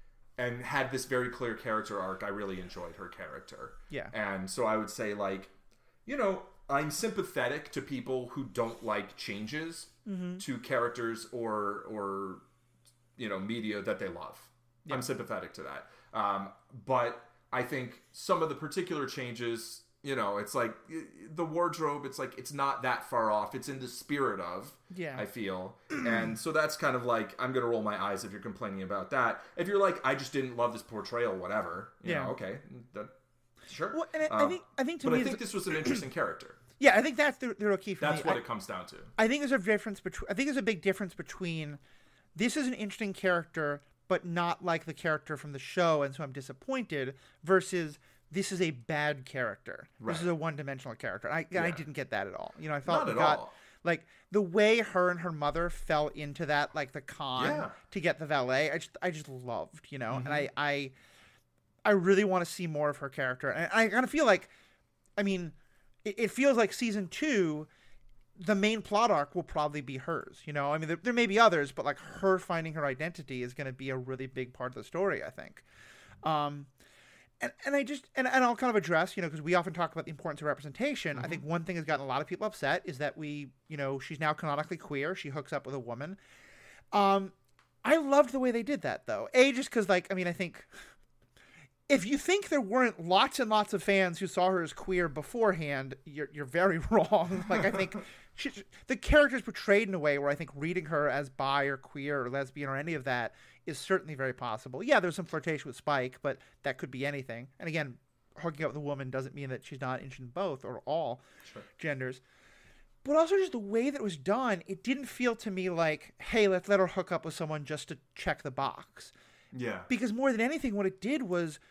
and had this very clear character arc, I really enjoyed her character. Yeah. And so I would say, like, you know, I'm sympathetic to people who don't like changes mm-hmm. to characters or or you know media that they love. Yeah. I'm sympathetic to that. Um, but I think some of the particular changes, you know, it's like the wardrobe, it's like it's not that far off. It's in the spirit of, yeah. I feel. And so that's kind of like, I'm going to roll my eyes if you're complaining about that. If you're like, I just didn't love this portrayal, whatever. You yeah. know, okay. That, sure. Well, and I, um, I think, I think to but me, I think this was an interesting character. Yeah, I think that's the, the real key for that's me. That's what I, it comes down to. I think there's a difference between, I think there's a big difference between this is an interesting character, but not like the character from the show, and so I'm disappointed, versus this is a bad character. Right. This is a one-dimensional character. And I, yeah. I didn't get that at all. You know, I felt not at got, all. Like the way her and her mother fell into that, like the con yeah. to get the valet. I just, I just loved, you know, mm-hmm. and I, I, I really want to see more of her character. And I kind of feel like, I mean, it, it feels like season two, the main plot arc will probably be hers. You know, I mean, there, there may be others, but like her finding her identity is going to be a really big part of the story, I think. Um, and, and I just, and, and I'll kind of address, you know, because we often talk about the importance of representation. Mm-hmm. I think one thing that's gotten a lot of people upset is that we, you know, she's now canonically queer. She hooks up with a woman. Um, I loved the way they did that, though. A, just because, like, I mean, I think if you think there weren't lots and lots of fans who saw her as queer beforehand, you're you're very wrong. Like, I think she, the character's portrayed in a way where I think reading her as bi or queer or lesbian or any of that is certainly very possible. Yeah, there's some flirtation with Spike, but that could be anything. And again, hooking up with a woman doesn't mean that she's not interested in both or all sure. genders. But also just the way that it was done, it didn't feel to me like, hey, let's let her hook up with someone just to check the box. Yeah. Because more than anything, what it did was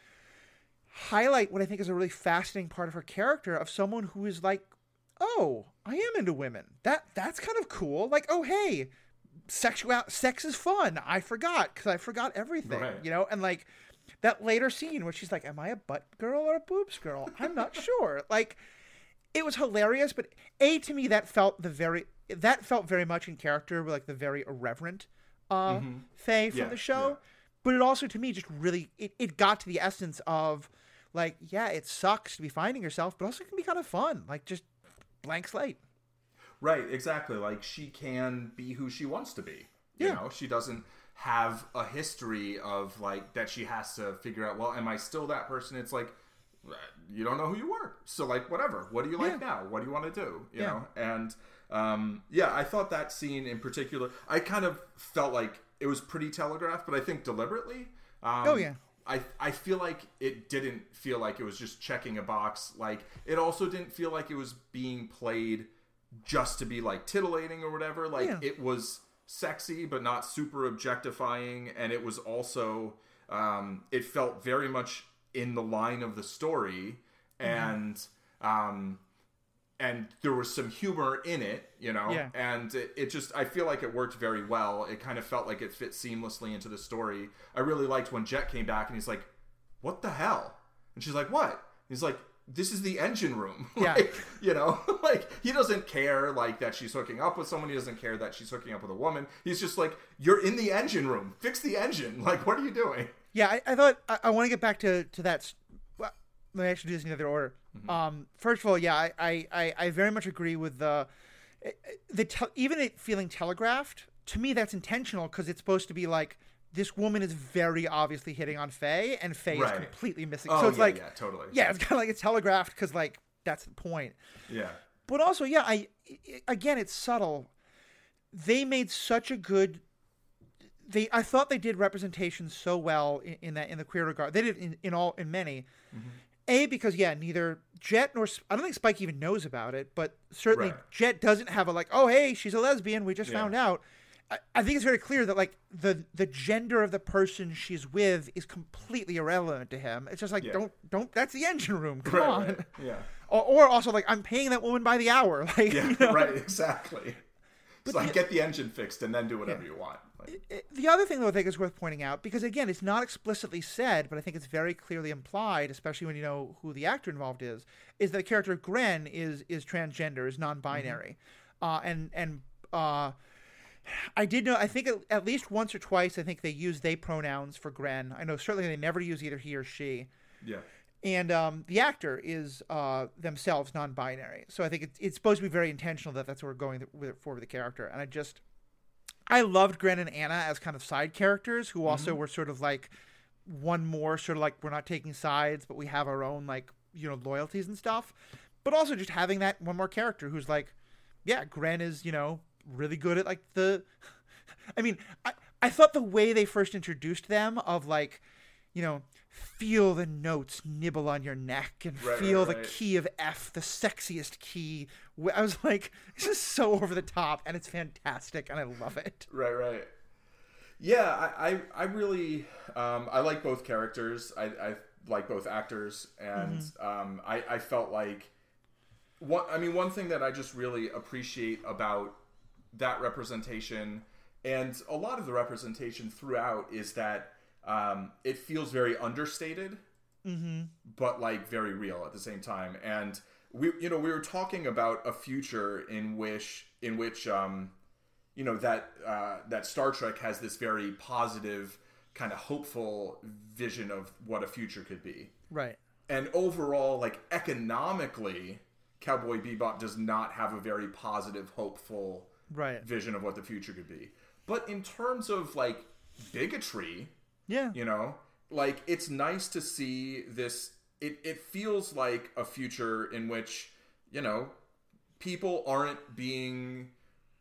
highlight what I think is a really fascinating part of her character of someone who is like, oh, I am into women. That That's kind of cool. Like, oh, hey, sexual sex is fun. I forgot because I forgot everything, right. you know? And like that later scene where she's like, am I a butt girl or a boobs girl? I'm not sure. Like, it was hilarious, but A, to me, that felt the very, that felt very much in character with like the very irreverent uh, mm-hmm. Faye from yeah, the show. Yeah. But it also, to me, just really, it, it got to the essence of like, yeah, it sucks to be finding yourself, but also it can be kind of fun. Like, just blank slate. Right, exactly. Like, she can be who she wants to be. You yeah. know, she doesn't have a history of like, that she has to figure out, well, am I still that person? It's like, you don't know who you were, so like whatever, what do you like yeah. now, what do you want to do, you yeah. know? And um yeah I thought that scene in particular, I kind of felt like it was pretty telegraphed, but I think deliberately. um oh yeah I I feel like it didn't feel like it was just checking a box. Like, it also didn't feel like it was being played just to be like titillating or whatever. Like yeah. it was sexy but not super objectifying, and it was also um it felt very much in the line of the story, and mm-hmm. um and there was some humor in it, you know, yeah. and it, it just, I feel like it worked very well. It kind of felt like it fit seamlessly into the story. I really liked when Jet came back and he's like, what the hell? And she's like, what? He's like, this is the engine room. Yeah. Like, you know, like, he doesn't care like that she's hooking up with someone. He doesn't care that she's hooking up with a woman. He's just like, you're in the engine room. Fix the engine. Like, what are you doing? Yeah, I, I thought I, I want to get back to to that. Well, let me actually do this in the other order. Mm-hmm. Um, first of all, yeah, I, I, I very much agree with the the te- even it feeling telegraphed. To me, that's intentional because it's supposed to be like, this woman is very obviously hitting on Faye, and Faye right. is completely missing. Oh, so it's yeah, like, yeah, totally. Yeah, it's kind of like it's telegraphed because like that's the point. Yeah. But also, yeah, I again, it's subtle. They made such a good. They, I thought they did representation so well in, in that in the queer regard. They did in, in all in many. Mm-hmm. A, because yeah, neither Jet nor I don't think Spike even knows about it, but certainly right. Jet doesn't have a like, oh hey, she's a lesbian. We just yeah. found out. I, I think it's very clear that like the the gender of the person she's with is completely irrelevant to him. It's just like yeah. don't don't. That's the engine room. Come right, on. Right. Yeah. Or, or also like I'm paying that woman by the hour. Like yeah, you know? Right. Exactly. It's like, get the engine fixed and then do whatever yeah. you want. Like, the other thing, though, I think is worth pointing out, because, again, it's not explicitly said, but I think it's very clearly implied, especially when you know who the actor involved is, is that the character Gren is is transgender, is non-binary. Mm-hmm. Uh, and and uh, I did know, I think at, at least once or twice, I think they use they pronouns for Gren. I know certainly they never use either he or she. Yeah. And um, the actor is uh, themselves non-binary. So I think it's, it's supposed to be very intentional that that's what we're going with, for with the character. And I just, I loved Gren and Anna as kind of side characters who also mm-hmm. were sort of like one more sort of like, we're not taking sides, but we have our own like, you know, loyalties and stuff. But also just having that one more character who's like, yeah, Gren is, you know, really good at like the, I mean, I, I thought the way they first introduced them of like, you know, feel the notes nibble on your neck and right, feel right, right. the key of F, the sexiest key. I was like, this is so over the top, and it's fantastic, and I love it. Right, right. Yeah, I, I, I really, um, I like both characters. I, I like both actors, and mm-hmm. um, I, I felt like, one, I mean, one thing that I just really appreciate about that representation, and a lot of the representation throughout, is that Um, it feels very understated. mm-hmm. but like very real at the same time. And we, you know, we were talking about a future in which, in which, um, you know, that uh, that Star Trek has this very positive, kind of hopeful vision of what a future could be. Right. And overall, like economically, Cowboy Bebop does not have a very positive, hopeful right. vision of what the future could be. But in terms of like bigotry, yeah, you know, like it's nice to see this. It it feels like a future in which, you know, people aren't being,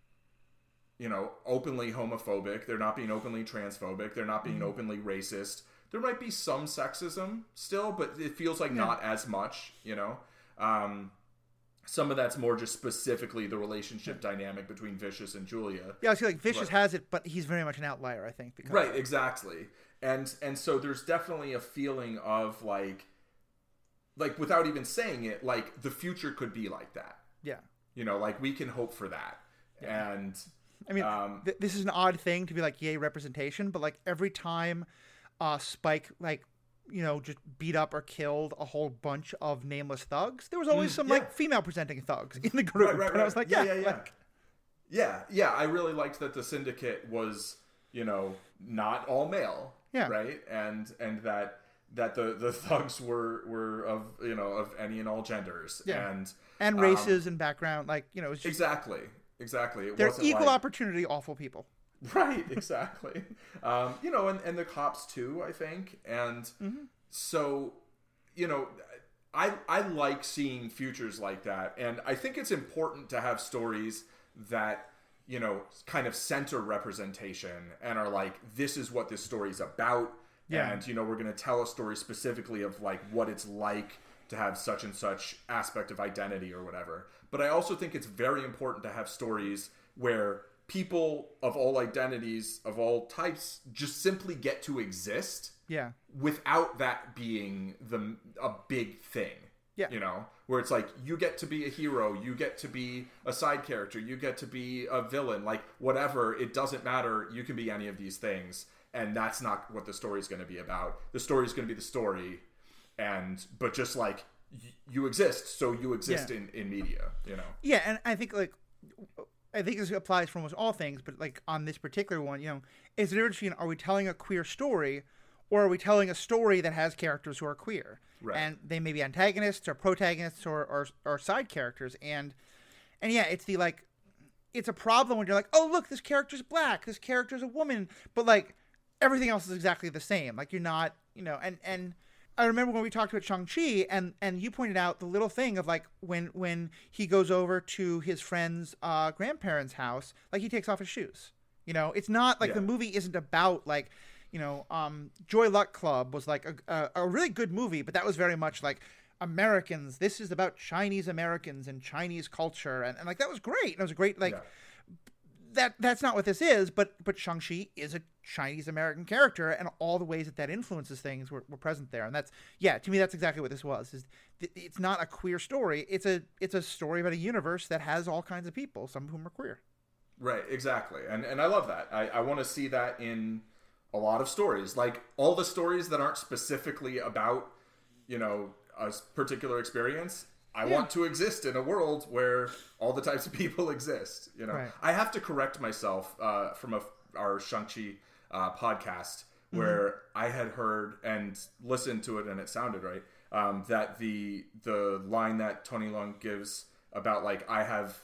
you know, openly homophobic. They're not being openly transphobic. They're not being mm-hmm. openly racist. There might be some sexism still, but it feels like yeah. not as much, you know. Um, some of that's more just specifically the relationship yeah. dynamic between Vicious and Julia. Yeah, I feel like Vicious but, has it, but he's very much an outlier, I think. Because right, exactly. And and so there's definitely a feeling of like, like without even saying it, like the future could be like that. Yeah. You know, like we can hope for that. Yeah. And I mean, um, th- this is an odd thing to be like, yay, representation, but like every time uh, Spike, like, you know, just beat up or killed a whole bunch of nameless thugs, there was always mm, some yeah. like female presenting thugs in the group. Right, right, right. And I was like, yeah, yeah, yeah, yeah. Like... yeah, yeah. I really liked that the Syndicate was, you know, not all male. Yeah. Right. And, and that, that the, the thugs were, were of, you know, of any and all genders yeah. and, and races um, and background. Like, you know, it's just, exactly. Exactly. It they're wasn't equal like, opportunity awful people. Right. Exactly. um, you know, and, and the cops too, I think. And mm-hmm. so, you know, I, I like seeing futures like that. And I think it's important to have stories that, you know, kind of center representation and are like, this is what this story's about. Yeah. And, you know, we're going to tell a story specifically of like what it's like to have such and such aspect of identity or whatever. But I also think it's very important to have stories where people of all identities, of all types, just simply get to exist. Yeah. Without that being the a big thing. Yeah. You know, where it's like, you get to be a hero, you get to be a side character, you get to be a villain, like whatever, it doesn't matter, you can be any of these things, and that's not what the story is going to be about. The story is going to be the story, and, but just like, y- you exist, so you exist yeah. in, in media, you know? Yeah, and I think like, I think this applies for almost all things, but like on this particular one, you know, is the difference between, are we telling a queer story, or are we telling a story that has characters who are queer? Right. And they may be antagonists or protagonists or, or or side characters. And and yeah, it's the like, it's a problem when you're like, oh, look, this character's black, this character's a woman, but like everything else is exactly the same. Like you're not, you know, and, and I remember when we talked about Shang-Chi and, and you pointed out the little thing of like when, when he goes over to his friend's uh, grandparents' house, like he takes off his shoes. You know, it's not like yeah. the movie isn't about like, you know, um, Joy Luck Club was like a, a, a really good movie, but that was very much like Americans. This is about Chinese Americans and Chinese culture. And, and like, that was great. It was a great, like, yeah. that that's not what this is, but, but Shang-Chi is a Chinese American character, and all the ways that that influences things were, were present there. And that's, yeah, to me, that's exactly what this was. Is it's not a queer story. It's a, it's a story about a universe that has all kinds of people, some of whom are queer. Right. Exactly. And, and I love that. I, I want to see that in a lot of stories, like all the stories that aren't specifically about, you know, a particular experience. I yeah. want to exist in a world where all the types of people exist. You know, right. I have to correct myself uh, from a, our Shang-Chi uh, podcast where mm-hmm. I had heard and listened to it and it sounded right. Um, that the the line that Tony Leung gives about like I have.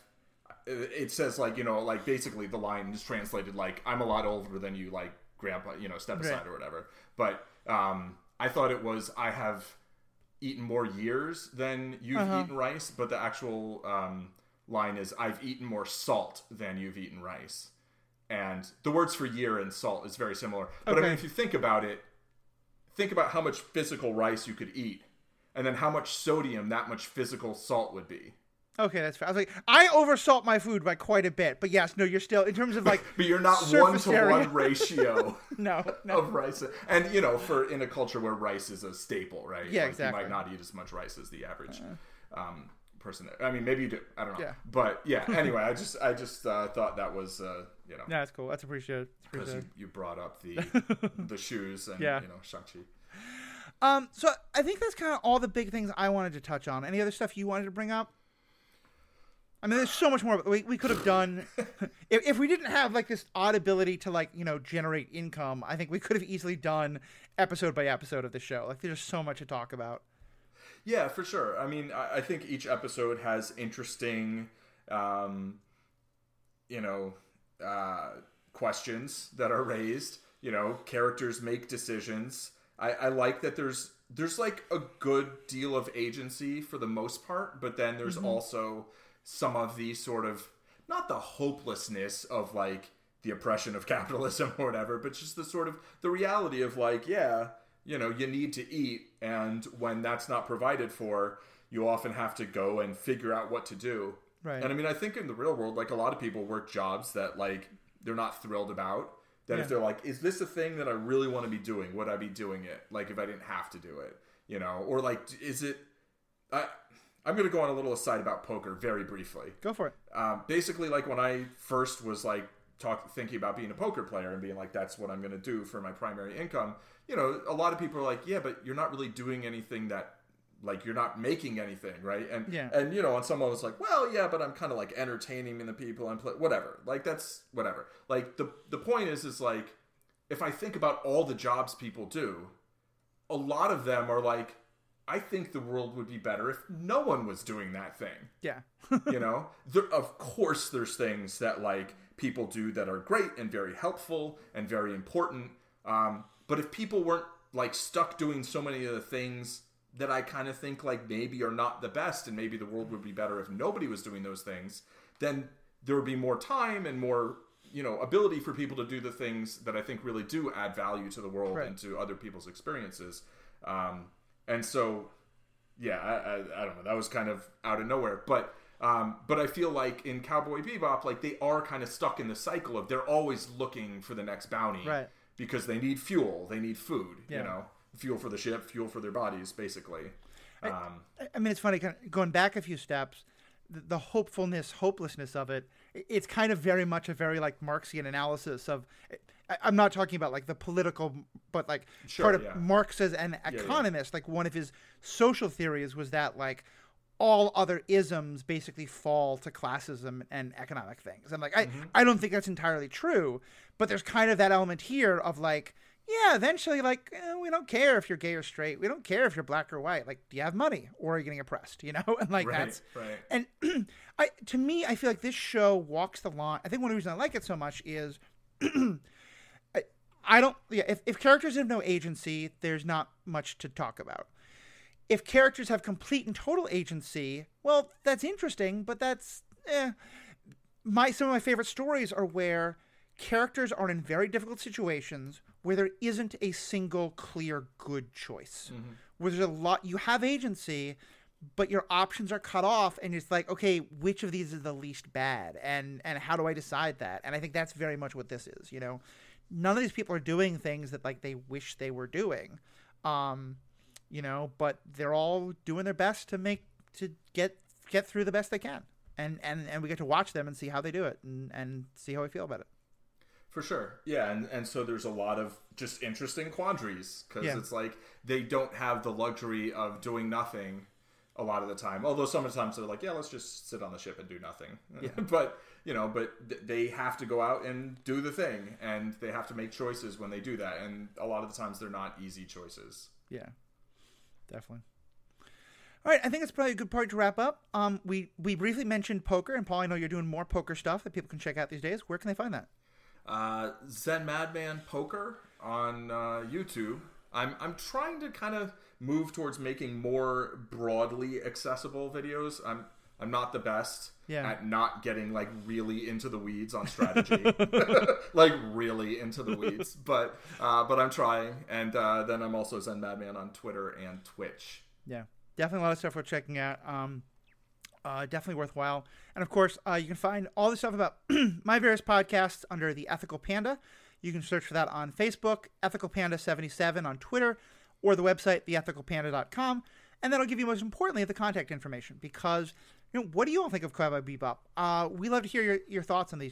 It says like, you know, like basically the line is translated like I'm a lot older than you, like grandpa, you know, step aside right. or whatever. But um, I thought it was I have eaten more years than you've uh-huh. eaten rice. But the actual um, line is I've eaten more salt than you've eaten rice. And the words for year and salt is very similar. But okay. I mean, if you think about it, think about how much physical rice you could eat. And then how much sodium that much physical salt would be. Okay, that's fair. I was like, I oversalt my food by quite a bit, but yes, no, you're still in terms of like, but you're not one to area. one ratio. no, no, of rice, and you know, for in a culture where rice is a staple, right? Yeah, like, exactly. You might not eat as much rice as the average uh, um, person. I mean, maybe you do. I don't know. Yeah. But yeah. Anyway, I just, I just uh, thought that was, uh, you know, yeah, that's cool. That's appreciated. Because you, you brought up the the shoes and yeah. you know Shang-Chi. Um, so I think that's kind of all the big things I wanted to touch on. Any other stuff you wanted to bring up? I mean, there's so much more we we could have done. if if we didn't have like this odd ability to like you know generate income, I think we could have easily done episode by episode of the show. Like there's so much to talk about. Yeah, for sure. I mean, I, I think each episode has interesting, um, you know, uh, questions that are raised. You know, characters make decisions. I, I like that there's there's like a good deal of agency for the most part, but then there's mm-hmm. also some of the sort of, not the hopelessness of like the oppression of capitalism or whatever, but just the sort of the reality of like, yeah, you know, you need to eat, and when that's not provided for, you often have to go and figure out what to do. Right. And I mean, I think in the real world, like a lot of people work jobs that like they're not thrilled about. That yeah. if they're like, is this a thing that I really want to be doing? Would I be doing it? Like if I didn't have to do it, you know? Or like, is it... I, I'm going to go on a little aside about poker very briefly. Go for it. Um, basically, like when I first was like talk, thinking about being a poker player and being like, that's what I'm going to do for my primary income. You know, a lot of people are like, yeah, but you're not really doing anything that... Like, you're not making anything, right? And, yeah. and you know, and someone was like, well, yeah, but I'm kind of, like, entertaining the people and play... Whatever. Like, that's... Whatever. Like, the the point is, is, like, if I think about all the jobs people do, a lot of them are, like, I think the world would be better if no one was doing that thing. Yeah. You know? There, of course, there's things that, like, people do that are great and very helpful and very important. Um, but if people weren't, like, stuck doing so many of the things... that I kind of think like maybe are not the best, and maybe the world would be better if nobody was doing those things, then there would be more time and more, you know, ability for people to do the things that I think really do add value to the world right. and to other people's experiences. Um, and so, yeah, I, I, I don't know. That was kind of out of nowhere. But um, but I feel like in Cowboy Bebop, like they are kind of stuck in the cycle of they're always looking for the next bounty right. because they need fuel, they need food, yeah. you know. Fuel for the ship, fuel for their bodies, basically. Um, I, I mean, it's funny, kind of going back a few steps, the, the hopefulness, hopelessness of it, it's kind of very much a very, like, Marxian analysis of... I, I'm not talking about, like, the political, but, like, sure, part of yeah. Marx as an economist, yeah, yeah. like, one of his social theories was that, like, all other isms basically fall to classism and economic things. And, like, I, mm-hmm. I don't think that's entirely true, but there's kind of that element here of, like... Yeah, eventually, like, eh, we don't care if you're gay or straight. We don't care if you're black or white. Like, do you have money or are you getting oppressed? You know, and like right, that's right. And I, to me, I feel like this show walks the line. I think one of the reasons I like it so much is I, I don't. Yeah, if if characters have no agency, there's not much to talk about. If characters have complete and total agency, well, that's interesting, but that's eh. My some of my favorite stories are where characters are in very difficult situations where there isn't a single clear good choice, mm-hmm. where there's a lot, you have agency, but your options are cut off, and it's like, okay, which of these is the least bad, and and how do I decide that? And I think that's very much what this is. You know, none of these people are doing things that like they wish they were doing, um, you know, but they're all doing their best to make to get get through the best they can, and and and we get to watch them and see how they do it, and and see how we feel about it. For sure. Yeah, and, and so there's a lot of just interesting quandaries, because yeah. it's like they don't have the luxury of doing nothing a lot of the time. Although sometimes they're like, yeah, let's just sit on the ship and do nothing. Yeah. But, you know, but th- they have to go out and do the thing, and they have to make choices when they do that. And a lot of the times they're not easy choices. Yeah, definitely. All right, I think it's probably a good part to wrap up. Um, we, we briefly mentioned poker, and Paul, I know you're doing more poker stuff that people can check out these days. Where can they find that? Uh, Zen Madman Poker on uh, YouTube. I'm I'm trying to kind of move towards making more broadly accessible videos. I'm I'm not the best yeah. at not getting like really into the weeds on strategy, like really into the weeds. But uh, but I'm trying, and uh, then I'm also Zen Madman on Twitter and Twitch. Yeah, definitely a lot of stuff we're checking out. Um, Uh, definitely worthwhile. And of course, uh, you can find all the stuff about my various podcasts under The Ethical Panda. You can search for that on Facebook, Ethical Panda seventy-seven on Twitter, or the website, the ethical panda dot com. And that'll give you, most importantly, the contact information. Because, you know, what do you all think of Cowboy Bebop? Uh, we love to hear your, your thoughts on these. You know,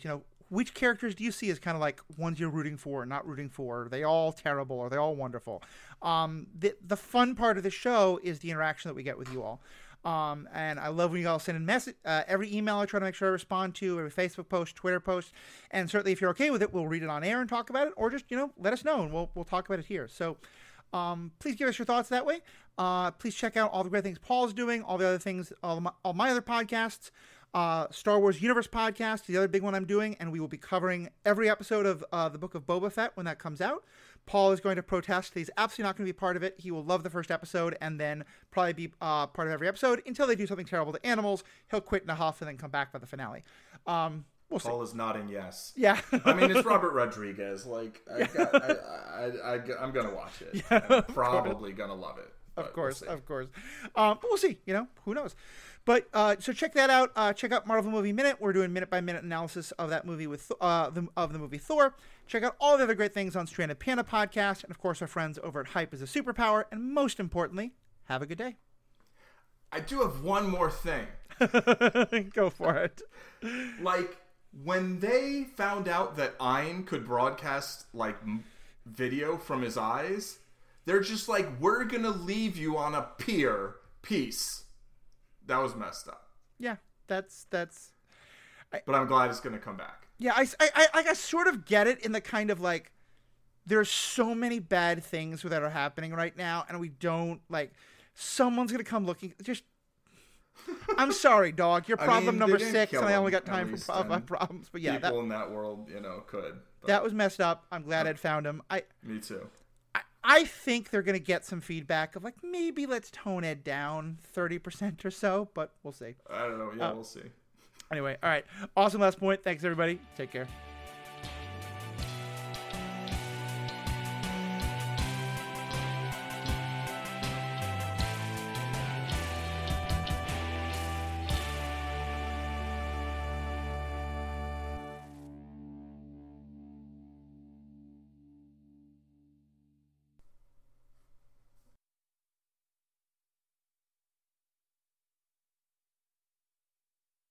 which characters do you see as kind of like ones you're rooting for, not rooting for? Are they all terrible? Are they all wonderful? Um, the the fun part of the show is the interaction that we get with you all. Um, and I love when you all send in message, uh, every email I try to make sure I respond to, every Facebook post, Twitter post, and certainly if you're okay with it, we'll read it on air and talk about it, or just, you know, let us know and we'll, we'll talk about it here. So, um, please give us your thoughts that way. Uh, please check out all the great things Paul's doing, all the other things, all my, all my other podcasts, uh, Star Wars Universe podcast, the other big one I'm doing, and we will be covering every episode of, uh, the Book of Boba Fett when that comes out. Paul is going to protest. He's absolutely not going to be part of it. He will love the first episode and then probably be uh, part of every episode until they do something terrible to animals. He'll quit in a huff and then come back for the finale. Um, we'll Paul see. is nodding yes. Yeah. I mean, it's Robert Rodriguez. Like, I got, I, I, I, I, I'm going to watch it. Yeah, I'm probably going to love it. Of course, we'll of course. Um, but we'll see. You know, who knows? But uh, so check that out. Uh, check out Marvel Movie Minute. We're doing minute by minute analysis of that movie with uh, the, of the movie Thor. Check out all the other great things on Stranded Panda podcast, and of course our friends over at Hype is a Superpower. And most importantly, have a good day. I do have one more thing. Go for it. Like when they found out that Ein could broadcast like m- video from his eyes, they're just like, we're gonna leave you on a pier. Peace. That was messed up. Yeah, that's that's. I, but I'm glad it's going to come back. Yeah, I, I, I, I sort of get it in the kind of like, there's so many bad things that are happening right now, and we don't like. Someone's going to come looking. Just, I'm sorry, dog. You're problem I mean, number six, and I only got time for pro- problems. But yeah, people that, in that world, you know, could. But. That was messed up. I'm glad I'd found him. I. Me too. I think they're going to get some feedback of like, maybe let's tone it down thirty percent or so, but we'll see. I don't know. Yeah, uh, we'll see. Anyway, all right. Awesome last point. Thanks, everybody. Take care.